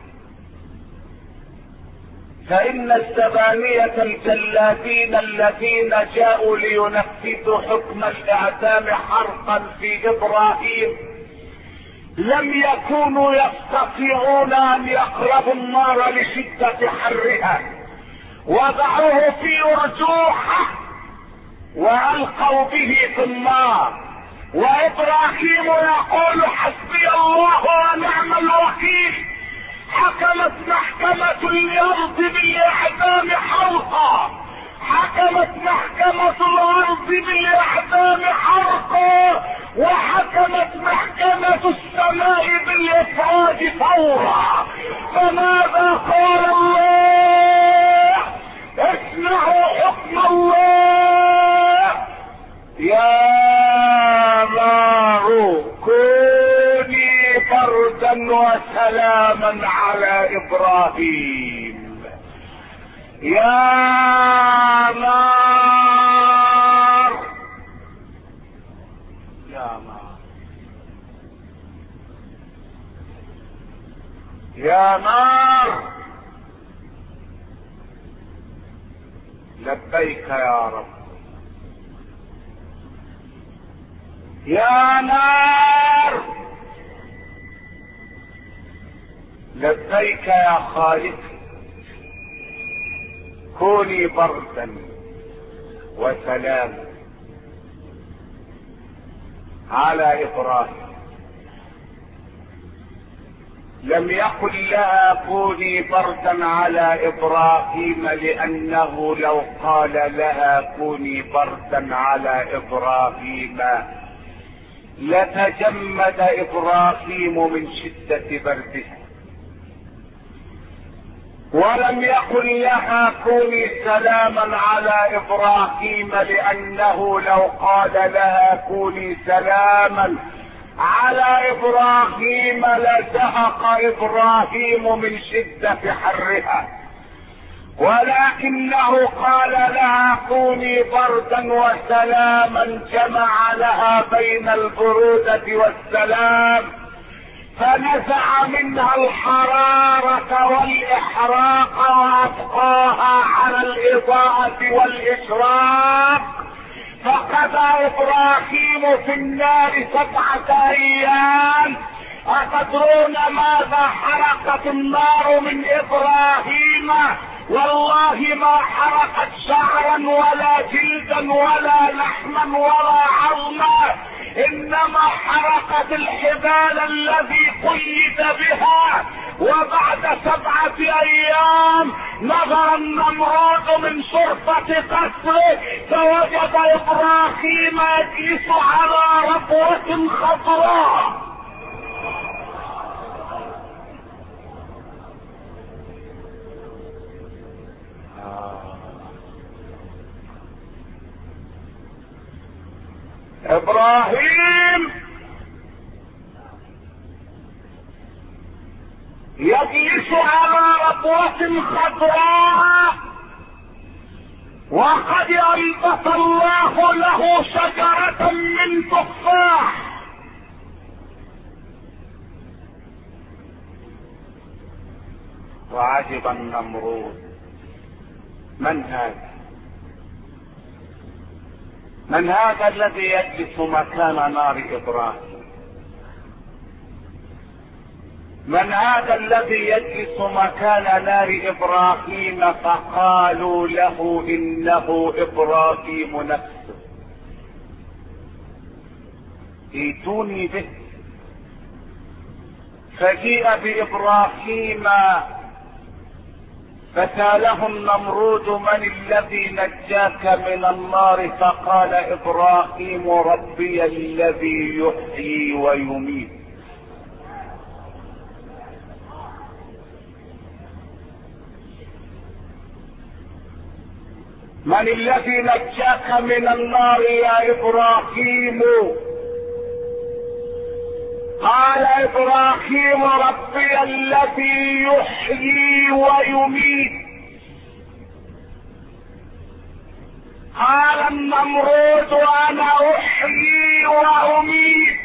فان الثمانية الجلادين الذين جاءوا لينفذوا حكم الاعدام حرقا في ابراهيم لم يكونوا يستطيعون ان يقربوا النار لشدة حرها، وضعوه في ارجوحة والقوا به في النار. وابراهيم يقول حسبي الله ونعم الوكيل. حكمت محكمة الارض بالاعدام حرقا، حكمت محكمة الارض بالاعدام حرقا، وحكمت محكمة السماء بالافراج فورا. فماذا قال الله؟ اسمعوا حكم الله. يا نار كوني بردا وسلاما على ابراهيم. يا نار، يا نار، يا نار، لبيك يا رب. يا نار لبيك يا خالق، كوني بردا وسلاما على ابراهيم. لم يقل لها كوني بردا على ابراهيم لانه لو قال لها كوني بردا على ابراهيم لتجمد ابراهيم من شدة بردها. ولم يقل لها كوني سلاما على ابراهيم لانه لو قال لها كوني سلاما على ابراهيم لزهق ابراهيم من شدة حرها. ولكنه قال لها كوني بردا وسلاما، جمع لها بين البرودة والسلام، فنزع منها الحرارة والإحراق وأبقاها على الإضاءة والإشراق. فقضى إبراهيم في النار سبعة أيام. أتدرون ماذا حرقت النار من إبراهيم؟ والله ما حرقت شعرا ولا جلدا ولا لحما ولا عظما، انما حرقت الحبال الذي قيد بها. وبعد سبعة ايام نظر النمرود من شرفة قصره فوجد ابراهيم يجلس على ربوة خضراء. ابراهيم يجلس على ربوة خضراء وقد انبت الله له شجرة من تفاح. وعجب النمرود، من هذا؟ من هذا الذي يجلس مكان نار ابراهيم؟ من هذا الذي يجلس مكان نار ابراهيم؟ فقالوا له انه ابراهيم نفسه. ائتوني به. فجيء بابراهيم فساله النمرود من الذي نجاك من النار؟ فقال ابراهيم ربي الذي يحيي ويميت. من الذي نجاك من النار يا ابراهيم؟ قال ابراهيم ربي الذي يحيي ويميت. قال النمرود انا احيي واميت.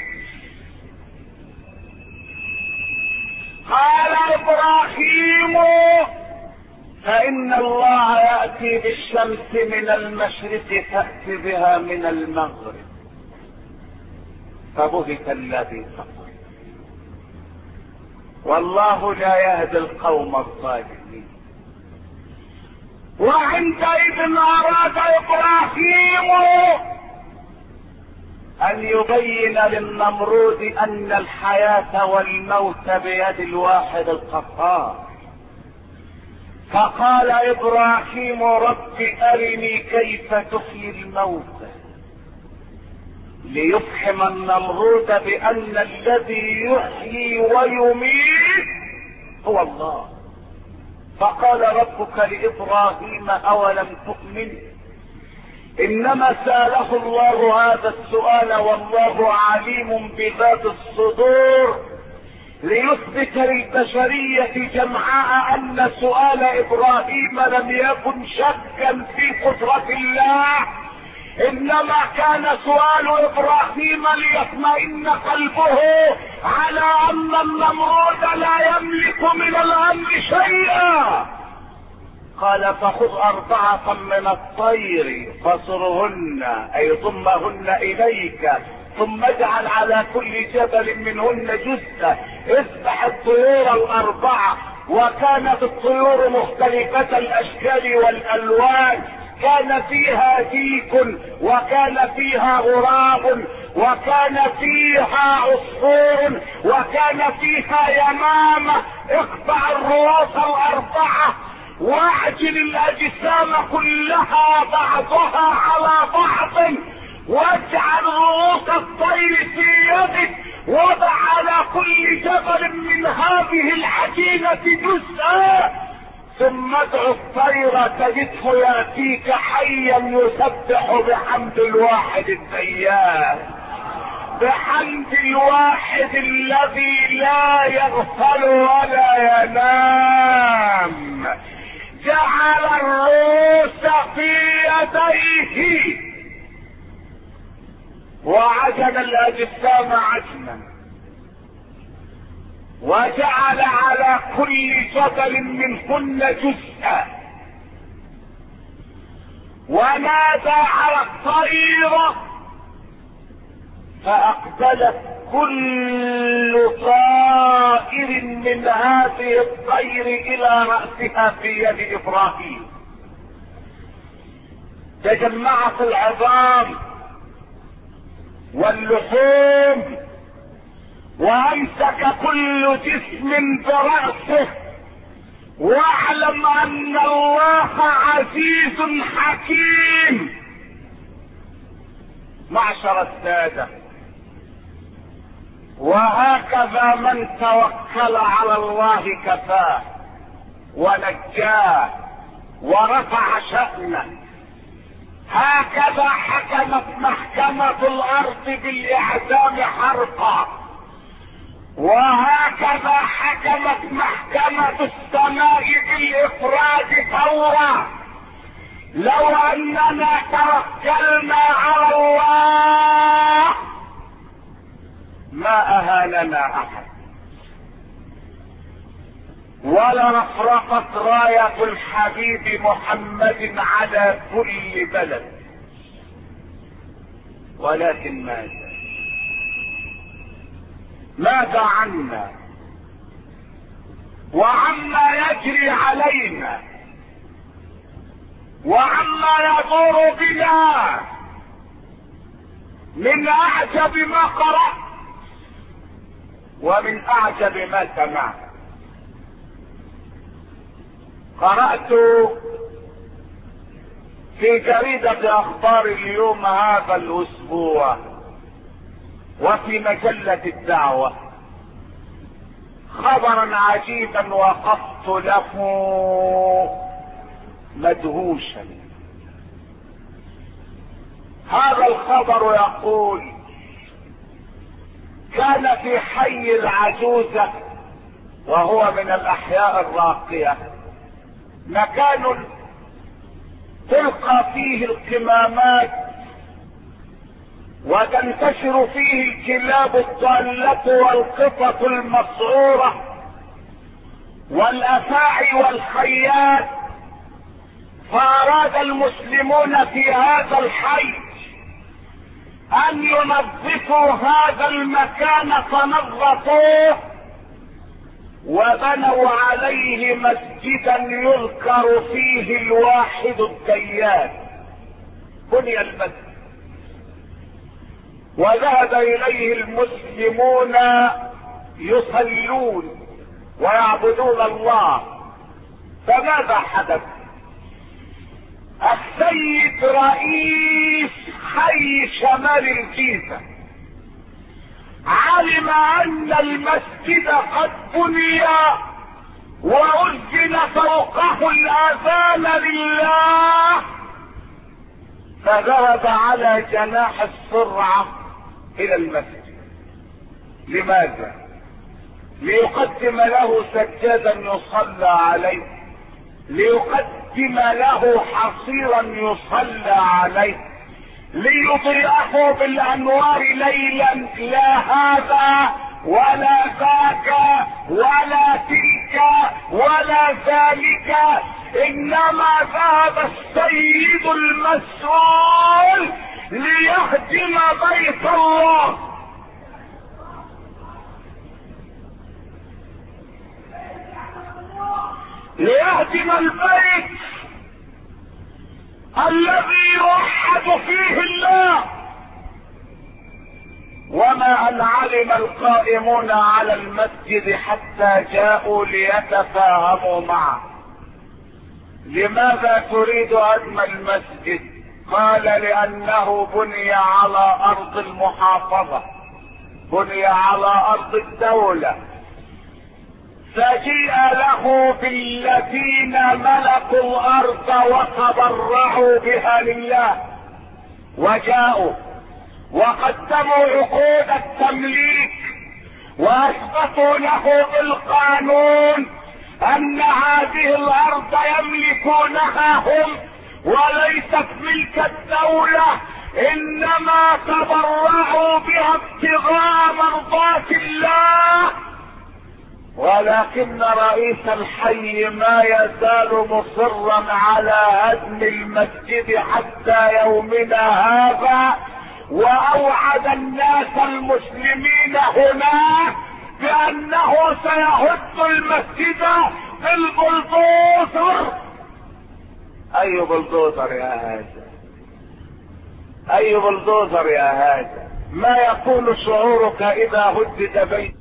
قال ابراهيم فان الله ياتي بالشمس من المشرق فأت بها من المغرب. فبهت الذي كفر والله لا يهدي القوم الظالمين. وعندئذ اراد ابراهيم ان يبين للنمرود ان الحياة والموت بيد الواحد القهار. فقال ابراهيم رب ارني كيف تحيي الموتى، ليفهم النمرود بان الذي يحيي ويميت هو الله. فقال ربك لابراهيم اولم تؤمن؟ انما ساله الله هذا السؤال والله عليم بذات الصدور ليثبت للبشرية جمعاء ان سؤال ابراهيم لم يكن شكا في قدرة الله، انما كان سؤال ابراهيم ليطمئن قلبه على ان النمرود لا يملك من الامر شيئا. قال فخذ اربعة من الطير فصرهن اي ضمهن اليك ثم اجعل على كل جبل منهن جثة. اذبح الطيور الاربعة. وكانت الطيور مختلفة الاشكال والالوان، كان فيها ديك وكان فيها غراب وكان فيها عصفور وكان فيها يمامة. اقطع الرؤوس الاربعة واعجل الاجسام كلها بعضها على بعض واجعل رؤوس الطير في يدك وضع على كل جبل من هذه العجينة جزءا ثم ادعو الطير تجده ياتيك حيا يسبح بحمد الواحد الديان، بحمد الواحد الذي لا يغفل ولا ينام. جعل الرؤوس في يديه وعجن الاجسام عجنا وجعل على كل جبل منهن جزءا، ونادى على الطير فأقبلت كل طائر من هذه الطير إلى رأسها في يد إبراهيم. تجمعت العظام واللحوم، وأمسك كل جسم برأسه، واعلم أن الله عزيز حكيم. معشر السادة، وهكذا من توكل على الله كفاه ونجاه ورفع شأنه. هكذا حكمت محكمة الأرض بالإعدام حرقا، وهكذا حكمت محكمة السماء بالإفراد فورا. لو أننا توكلنا على الله ما أهاننا أحد، ولرفرفت راية الحبيب محمد على كل بلد. ولكن ماذا ماذا عنا وعما يجري علينا وعما يدور بنا؟ من أعجب ما قرأت ومن أعجب ما سمعت. قرأت في جريدة أخبار اليوم هذا الأسبوع وفي مجلة الدعوة خبرا عجيبا وقفت له مدهوشا. هذا الخبر يقول: كان في حي العجوزة، وهو من الأحياء الراقية، مكان تلقى فيه القمامات وتنتشر فيه الكلاب الضالة والقطط المسعورة والأفاعي والخيات. فأراد المسلمون في هذا الحي أن ينظفوا هذا المكان فنظفوه، وبنوا عليه مسجدا يذكر فيه الواحد الديان. بني المسجد وذهب إليه المسلمون يصلون ويعبدون الله. فماذا حدث؟ السيد رئيس حي شمال الجيزة علم أن المسجد قد بني وأذن فوقه الأذان لله، فذهب على جناح السرعة إلى المسجد. لماذا؟ ليقدم له سجادا يصلى عليه، ليقدم له حصيرا يصلى عليه، ليضيئه بالانوار ليلا. لا هذا ولا ذاك ولا تلك ولا ذلك، انما ذهب السيد المسؤول ليهدم بيت الله. ليهدم البيت الذي يوحد فيه الله. وما أن علم القائمون على المسجد حتى جاءوا ليتفاهموا معه: لماذا تريد هدم المسجد؟ قال: لأنه بني على أرض المحافظة، بني على أرض الدولة. فجيء له بالذين ملكوا الأرض وتبرعوا بها لله، وجاءوا وقدموا عقود التمليك واثبتوا له بالقانون ان هذه الارض يملكونها هم وليست ملك الدولة، انما تبرعوا بها ابتغاء مرضات الله. ولكن رئيس الحي ما يزال مصرا على هدم المسجد حتى يومنا هذا، واوعد الناس المسلمين هناك بانه سيهد المسجد بالبلدوزر. اي بلدوزر يا هذا، اي بلدوزر يا هذا. ما يكون شعورك اذا هدد بيت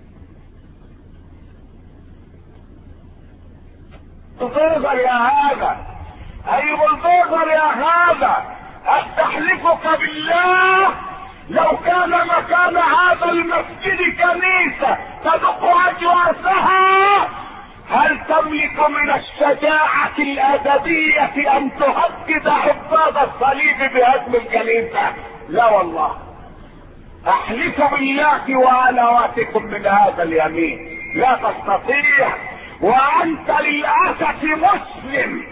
بلدوزر يا هذا، اي بلدوزر يا هذا. استحلفك بالله لو كان مكان هذا المسجد كنيسة تدق اجواسها، هل تملك من الشجاعة الادبية ان تهدد عباد الصليب بهدم الكنيسة؟ لا والله، احلف بالله وعلى واتكم من هذا اليمين لا تستطيع، وانت للاسف مسلم.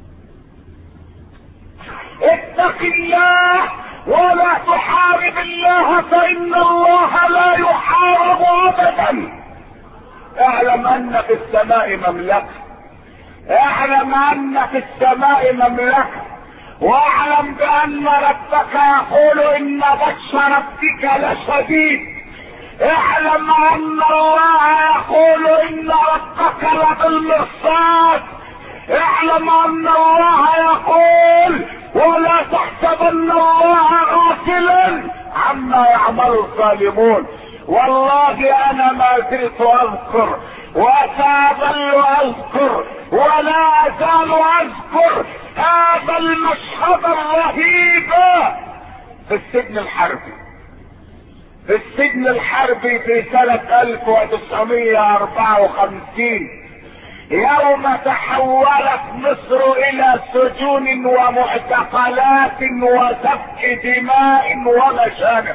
اتق الله ولا تحارب الله، فان الله لا يحارب ابدا. اعلم ان في السماء مملكة، اعلم ان في السماء مملكة، واعلم بان ربك يقول ان بطش ربك لشديد. اعلم ان الله يقول ان ربك لبالمرصاد. اعلم ان الله يقول ولا تحسبن الله غافلا عما يعمل الظالمون. والله انا ما زلت اذكر وساظل اذكر ولا ازال اذكر هذا المشهد الرهيب في السجن الحربي، في السجن الحربي في سنة الف وتسعمائة واربعة وخمسين، يوم تحولت مصر الى سجون ومعتقلات وسفك دماء ومشانق.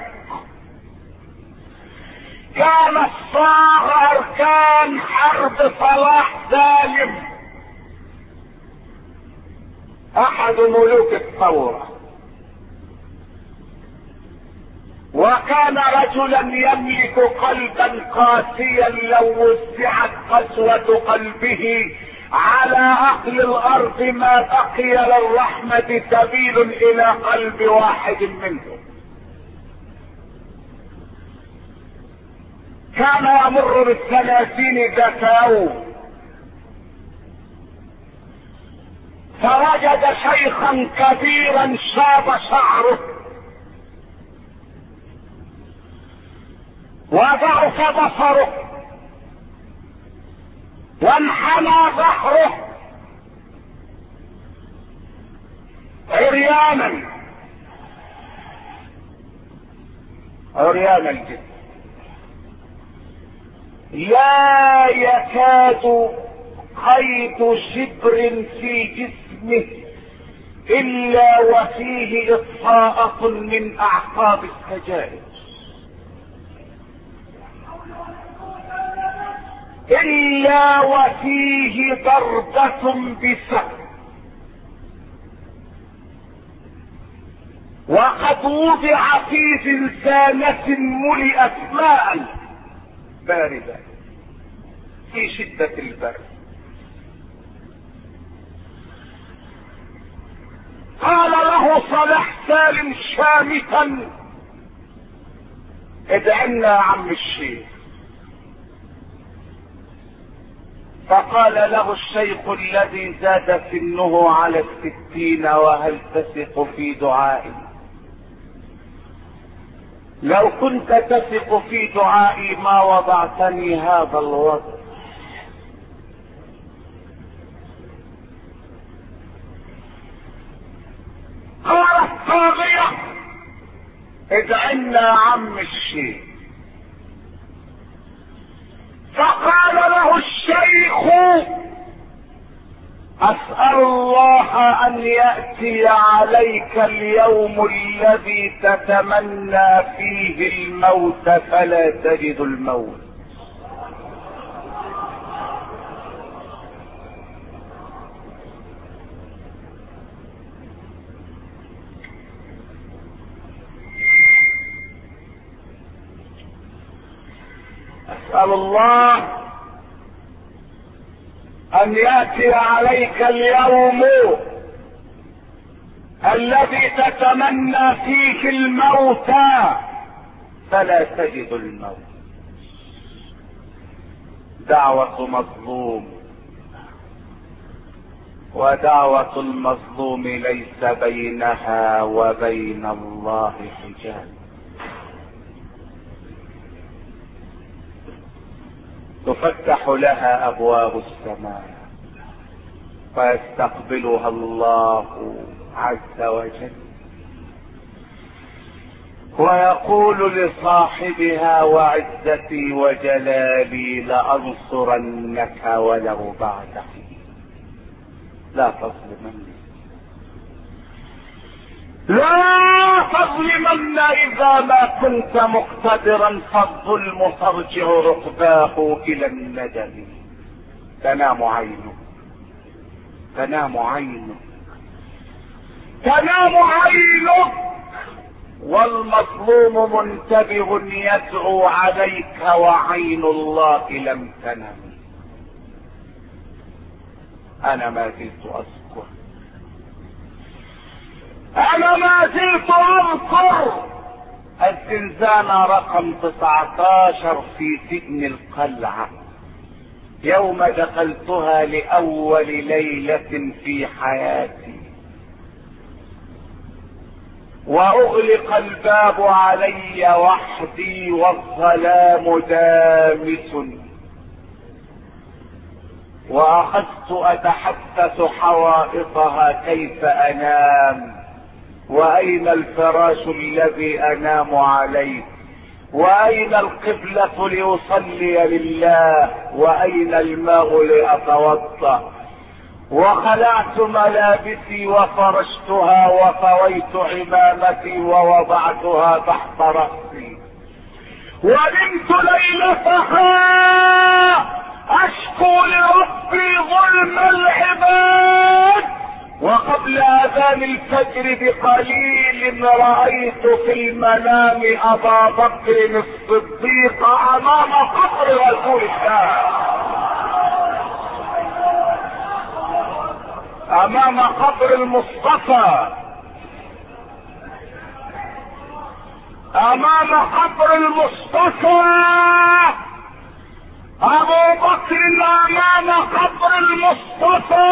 كان الصاغ اركان حرب صلاح سالم احد ملوك الثورة، وكان رجلا يملك قلبا قاسيا لو وسعت قسوة قلبه على اهل الارض ما بقي للرحمة سبيل الى قلب واحد منهم. كان يمر بالثلاثين ذات يوم فوجد شيخا كبيرا شاب شعره وضعف بصره وانحنى ظهره عريانا عريان الجسم، لا يكاد قيد شبر في جسمه الا وفيه اطفاءة من اعقاب السجائر، الا وفيه ضربة بسهم، وقد وضع في زنزانة ملئت ماء باردة في شدة البرد. قال له صلاح سالم شامتا: ادعنا يا عم الشيخ. فقال له الشيخ الذي زاد سنه على الستين: وهل تثق في دعائي؟ لو كنت تثق في دعائي ما وضعتني هذا الوضع. قال الطاغية: ادعنا يا عم الشيخ. فقال له الشيخ: اسأل الله ان يأتي عليك اليوم الذي تتمنى فيه الموت فلا تجد الموت. اسأل الله ان ياتي عليك اليوم الذي تتمنى فيه الموت فلا تجد الموت. دعوة مظلوم، ودعوة المظلوم ليس بينها وبين الله حجاب. تفتح لها ابواب السماء فيستقبلها الله عز وجل ويقول لصاحبها وعزتي وجلالي لأنصرنك ولو بعد حين. لا تظلمن، لا تظلمن اذا ما كنت مقتدرا، فالظلم ترجع ركباه الى الندم. تنام عينك، تنام عينك، تنام عينك، والمظلوم منتبه يدعو عليك وعين الله لم تنم. انا ما زلت اذكر، انا ما زلت اذكر الزنزانة رقم تسعة عشر في سجن القلعة يوم دخلتها لأول ليلة في حياتي، واغلق الباب علي وحدي والظلام دامس، واخذت اتحدث حوائطها كيف انام، واين الفراش الذي انام عليه، واين القبلة لاصلي لله، واين الماء لاتوضا. وخلعت ملابسي وفرشتها وطويت عمامتي ووضعتها تحت رأسي، ونمت ليلتها اشكو لربي ظلم العباد. وقبل اذان الفجر بقليل رأيت في المنام ابا بكر الصديق امام قبر رسول الله، امام قبر المصطفى، امام قبر المصطفى. ابو بكر امام قبر المصطفى.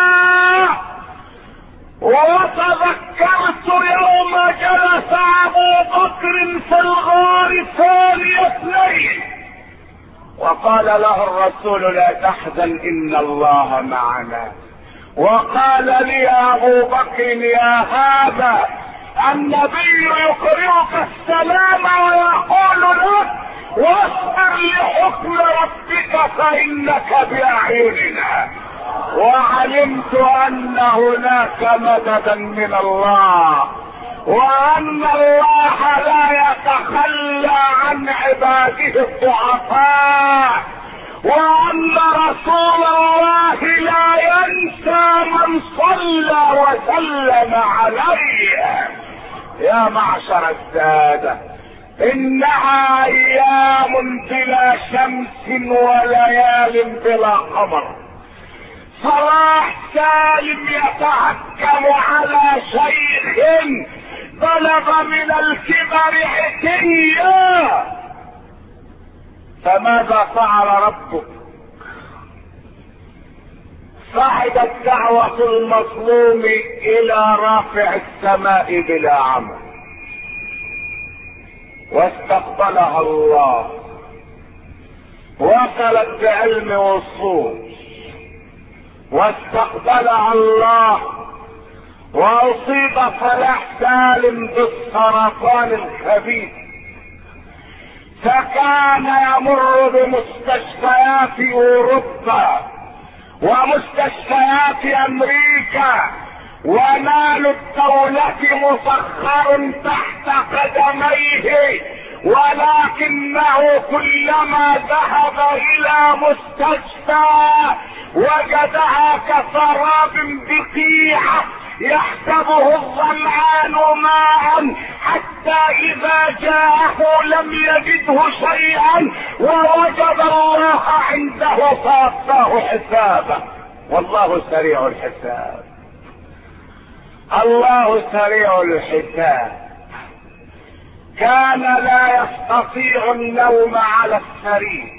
وتذكرت يوم جلس ابو بكر في الغار ثاني اثنين وقال له الرسول لا تحزن ان الله معنا، وقال لي ابو بكر يا هذا النبي يقرئك السلام ويقول لك واصبر لحكم ربك فانك باعيننا. وعلمت ان هناك مددا من الله، وان الله لا يتخلى عن عباده الضعفاء، وان رسول الله لا ينسى من صلى وسلم عليه. يا معشر السادة، انها ايام بلا شمس وليال بلا قمر. صلاح سالم يتحكم على شيخ بلغ من الكبر حكيا، فماذا فعل ربك؟ صعدت دعوة المظلوم الى رافع السماء بلا عمل، واستقبلها الله، وصلت بعلم وصول، واستقبلها الله، واصيب صلاح سالم بالسرطان الخبيث، فكان يمر بمستشفيات اوروبا ومستشفيات امريكا، ومال الدولة مسخر تحت قدميه، ولكنه كلما ذهب الى مستشفى وجدها كسراب بقيعة يحسبه الظمآن ماء، حتى اذا جاءه لم يجده شيئا ووجد الله عنده فوفاه حسابه. والله سريع الحساب. الله سريع الحساب. كان لا يستطيع النوم على السرير.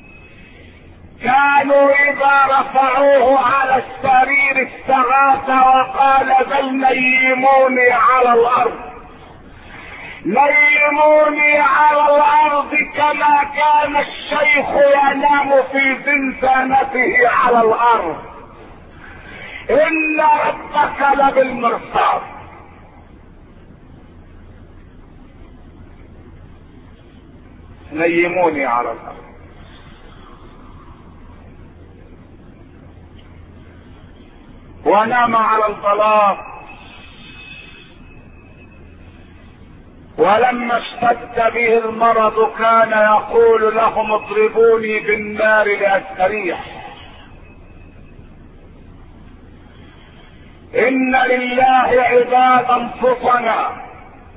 كانوا اذا رفعوه على السرير استغاث وقال بل نيموني على الارض، نيموني على الارض كما كان الشيخ ينام في زنزانته على الارض. ان ربك لبالمرصاد. نيموني على الارض. ونام على البلاط. ولما اشتد به المرض كان يقول لهم اضربوني بالنار لاستريح. ان لله عبادا فطنا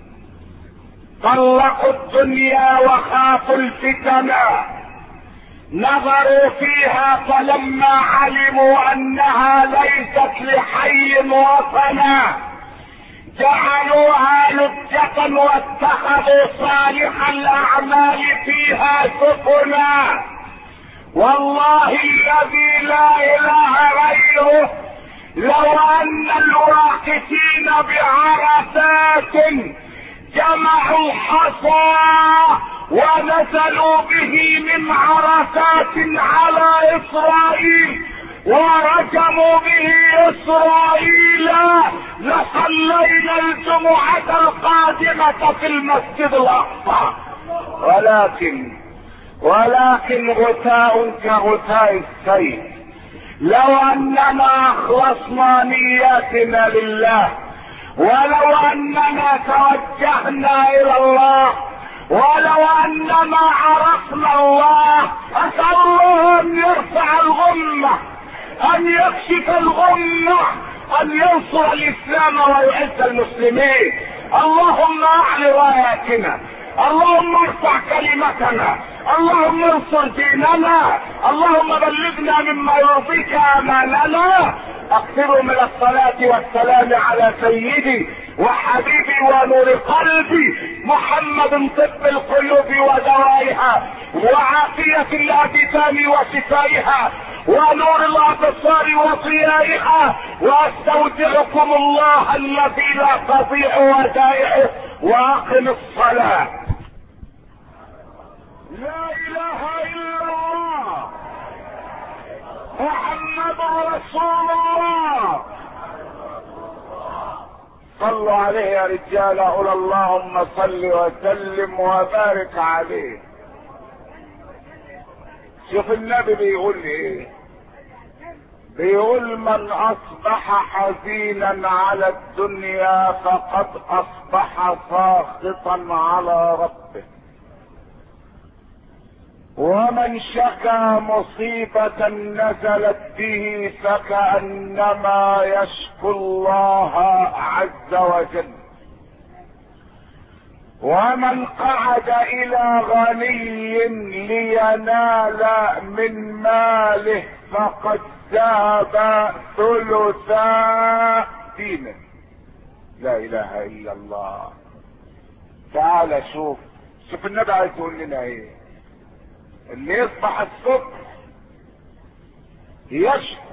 طلقوا الدنيا وخافوا الفتنا، نظروا فيها فلما علموا انها ليست لحي وطنا جعلوها لجة واتخذوا صالح الاعمال فيها سفنا. والله الذي لا اله غيره لو ان الواقفين بعرفات جمعوا حصى ونزلوا به من عرفات على اسرائيل ورجموا به اسرائيل لصلينا الجمعة القادمة في المسجد الاقصى. ولكن ولكن غثاء كغثاء السيل. لو اننا اخلصنا نياتنا لله، ولو اننا توجهنا الى الله، ولو اننا عرفنا الله، اسال الله ان يرفع الغمة، ان يكشف الغمة، ان ينصر الاسلام ويعز المسلمين. اللهم اعل راياتنا، اللهم ارفع كلمتنا، اللهم انصر ديننا، اللهم بلغنا مما يرضيك امالنا. اكثروا من الصلاة والسلام على سيدي وحبيبي ونور قلبي محمد طب القلوب ودوائها وعافية الابدان وشفائها ونور الابصار وضيائها. واستودعكم الله الذي لا تضيع ودائعه. واقم الصلاة. لا اله الا الله محمد رسول الله. صلوا عليه يا رجال. قول اللهم صل وسلم وبارك عليه. شوف النبي بيقول ايه. بيقول من اصبح حزينا على الدنيا فقد اصبح ساخطا على ربه، ومن شكى مصيبة نزلت به فكأنما يشكو الله عز وجل، ومن قعد الى غني لينال من ماله فقد ذهب ثلثا دينه. لا اله الا الله. تعال شوف شوف النبي عايز يقول لنا ايه. اللي يصبح الصبح يشكو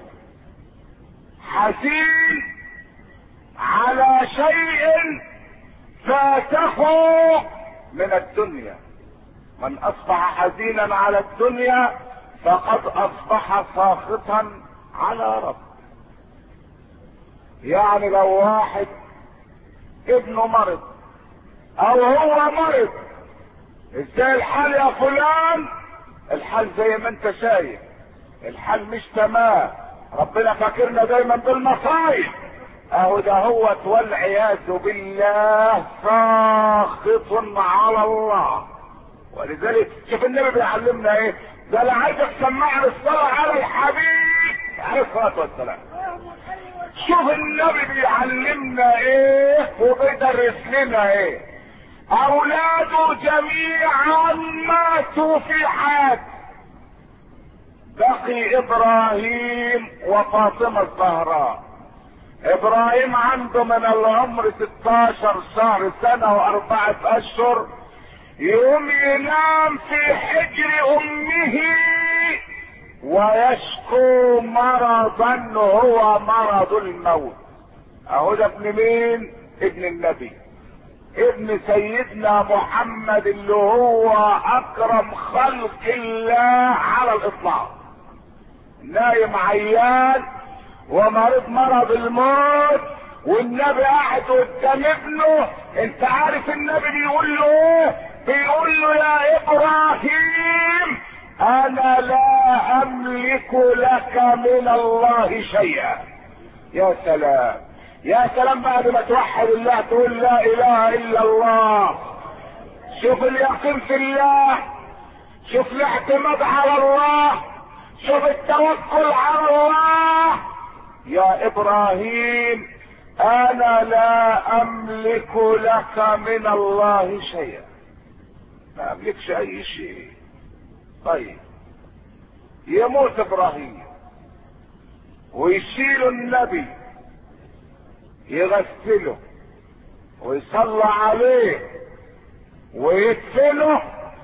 حزين على شيء فاته من الدنيا. من اصبح حزينا على الدنيا فقد اصبح ساخطا على رب. يعني لو واحد ابنه مرض او هو مرض، ازاي الحال يا فلان؟ الحال زي ما انت شايف، الحال مش تمام. ربنا فاكرنا دايما بالمصايب. اهو ده هو والعياذ بالله ساخط على الله. ولذلك شوف النبي بيعلمنا ايه. ده انا عايزك تسمعني الصلاه على الحبيب عليه الصلاه والسلام. شوف النبي بيعلمنا ايه وبيدرس لنا ايه. اولاده جميعا ماتوا في حياته، بقي ابراهيم وفاطمة الزهراء. ابراهيم عنده من العمر ستاشر شهر سنة واربعة اشهر، يوم ينام في حجر امه ويشكو مرضا هو مرض الموت. اهو ده ابن مين؟ ابن النبي، ابن سيدنا محمد اللي هو اكرم خلق الله على الاطلاق. نايم عيان ومريض مرض الموت، والنبي قاعد قدام ابنه. انت عارف النبي بيقول له ايه؟ بيقول له يا ابراهيم انا لا املك لك من الله شيئا. يا سلام يا سلام، بعد ما توحد الله تقول لا اله الا الله. شوف اليقين في الله، شوف الاعتماد على الله، شوف التوكل على الله. يا ابراهيم انا لا املك لك من الله شيئا، ما املكش اي شيء. طيب يموت ابراهيم ويشيل النبي يغسله ويصلى عليه ويدفنه،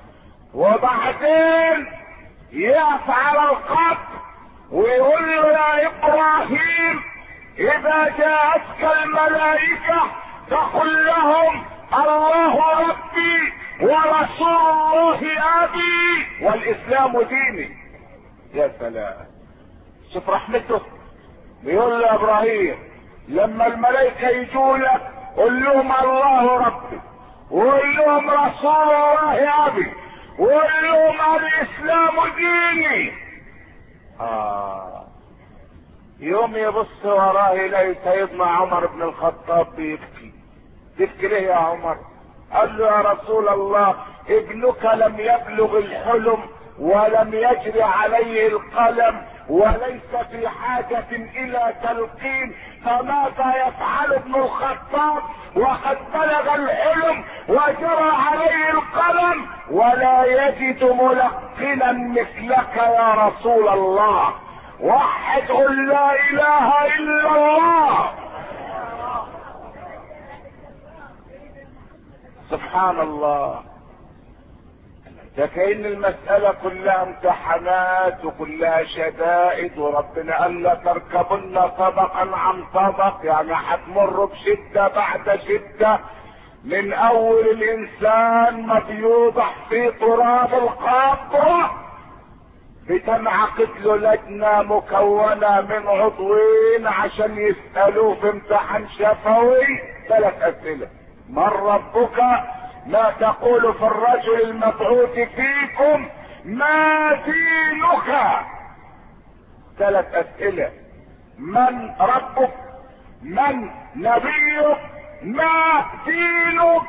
وبعدين يقف على القبر ويقول له يا ابراهيم اذا جاءتك الملائكة فقل لهم الله ربي ورسول الله ابي والاسلام ديني. يا سلام، شوف رحمته. بيقول له يا ابراهيم لما الملائكة يجوا لك قل لهم الله ربي وقل لهم رسول الله ابي وقل لهم الاسلام ديني. آه. يوم يبص وراه يلاقي سيدنا عمر بن الخطاب بيبكي. تبكي ليه يا عمر؟ قال له يا رسول الله ابنك لم يبلغ الحلم ولم يجري عليه القلم وليس في حاجة الى تلقين، فماذا يفعل ابن الخطاب وقد بلغ الحلم وجرى عليه القلم ولا يجد ملقنا مثلك يا رسول الله؟ وحد قل لا اله الا الله. سبحان الله. ده كأن المسألة كلها امتحانات وكلها شدائد، وربنا قال لا تركبن طبقا عن طبق، يعني هتمر بشدة بعد شدة. من اول الانسان ما بيوضح في تراب القبر بتنعقد له لجنة مكونة من عضوين عشان يسألوه في امتحان شفوي ثلاث اسئلة: من ربك؟ ما تقول في الرجل المبعوث فيكم؟ ما دينك؟ ثلاث اسئلة: من ربك؟ من نبيك؟ ما دينك؟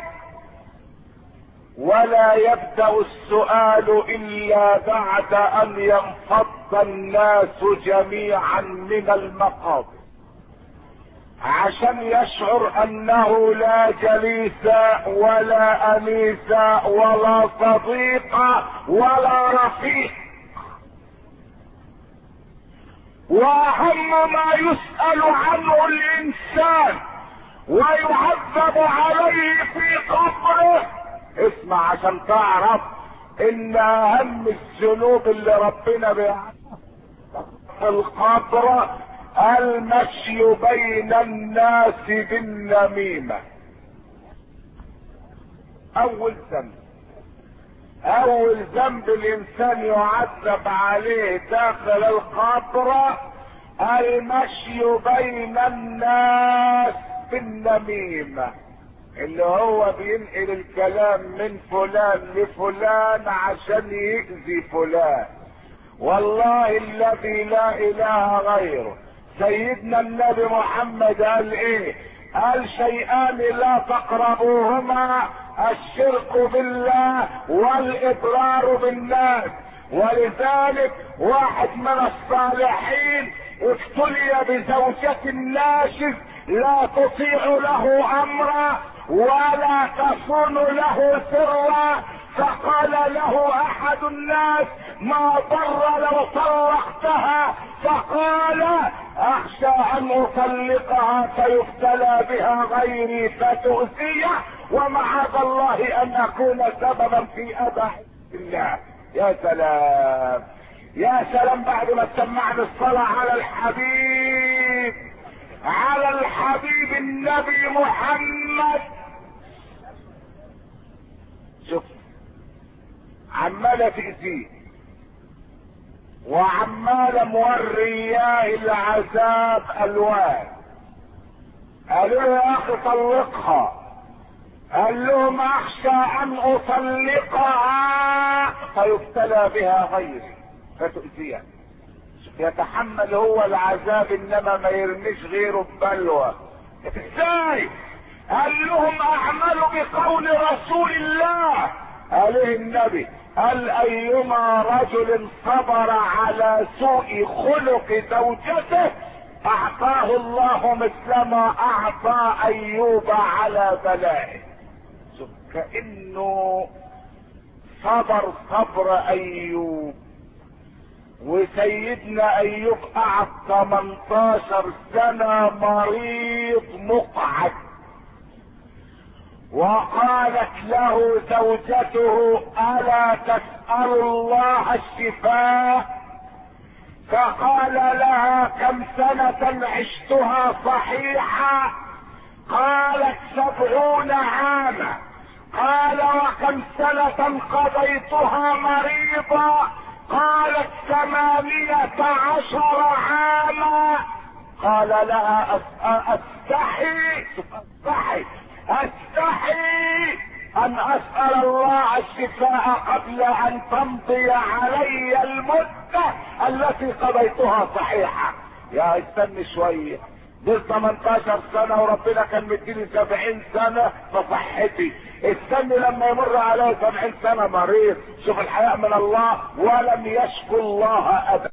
ولا يبدأ السؤال الا بعد ان ينفض الناس جميعا من المقابر عشان يشعر انه لا جليس ولا انيس ولا صديق ولا رفيق. واهم ما يسأل عنه الانسان ويعذب عليه في قبره، اسمع عشان تعرف ان اهم الذنوب اللي ربنا بيعذبها في القبر المشي بين الناس بالنميمة. اول ذنب اول ذنب الانسان يعذب عليه داخل القبر المشي بين الناس بالنميمة، اللي هو بينقل الكلام من فلان لفلان عشان يؤذي فلان. والله الذي لا اله غيره سيدنا النبي محمد قال ايه؟ قال شيئان لا تقربوهما: الشرك بالله والاضرار بالناس. ولذلك واحد من الصالحين ابتلي بزوجة ناشز لا تطيع له امرا ولا تصون له سرا، فقال له احد الناس ما ضر لو طلقتها، فقال اخشى ان اطلقها فيبتلى بها غيري فتؤذيه ومعاذ الله ان اكون سببا في اذى الله. يا سلام يا سلام، بعد ما سمعنا الصلاة على الحبيب على الحبيب النبي محمد، شوف عمالة تأذيه وعمالة مورياه العذاب الوان. قالوا له يا اخي طلقها، قال لهم اخشى ان اطلقها فيبتلى بها غيري فتؤذيه. يتحمل هو العذاب انما ما يرميش غيره ببلوى. ازاي؟ قال لهم اعملوا بقول رسول الله عليه النبي، قال ايما رجل صبر على سوء خلق زوجته اعطاه الله مثل ما اعطى ايوب على بلائه. شوف كأنه صبر صبر ايوب، وسيدنا ايوب قعد تمنتاشر سنة مريض مقعد، وقالت له زوجته الا تسأل الله الشفاء؟ فقال لها كم سنة عشتها صحيحة؟ قالت سبعون عاما. قال وكم سنة قضيتها مريضة؟ قالت ثمانية عشر عاما. قال لها استحي استحي استحي ان اسأل الله الشفاء قبل ان تمضي علي المدة التي قضيتها صحيحة. يا استني شوية، دول تمنتاشر سنة وربنا كان مديني سبعين سنة فصحتي، استني لما يمر علي سبعين سنة مريض. شوف الحياء من الله، ولم يشكو الله ابدا.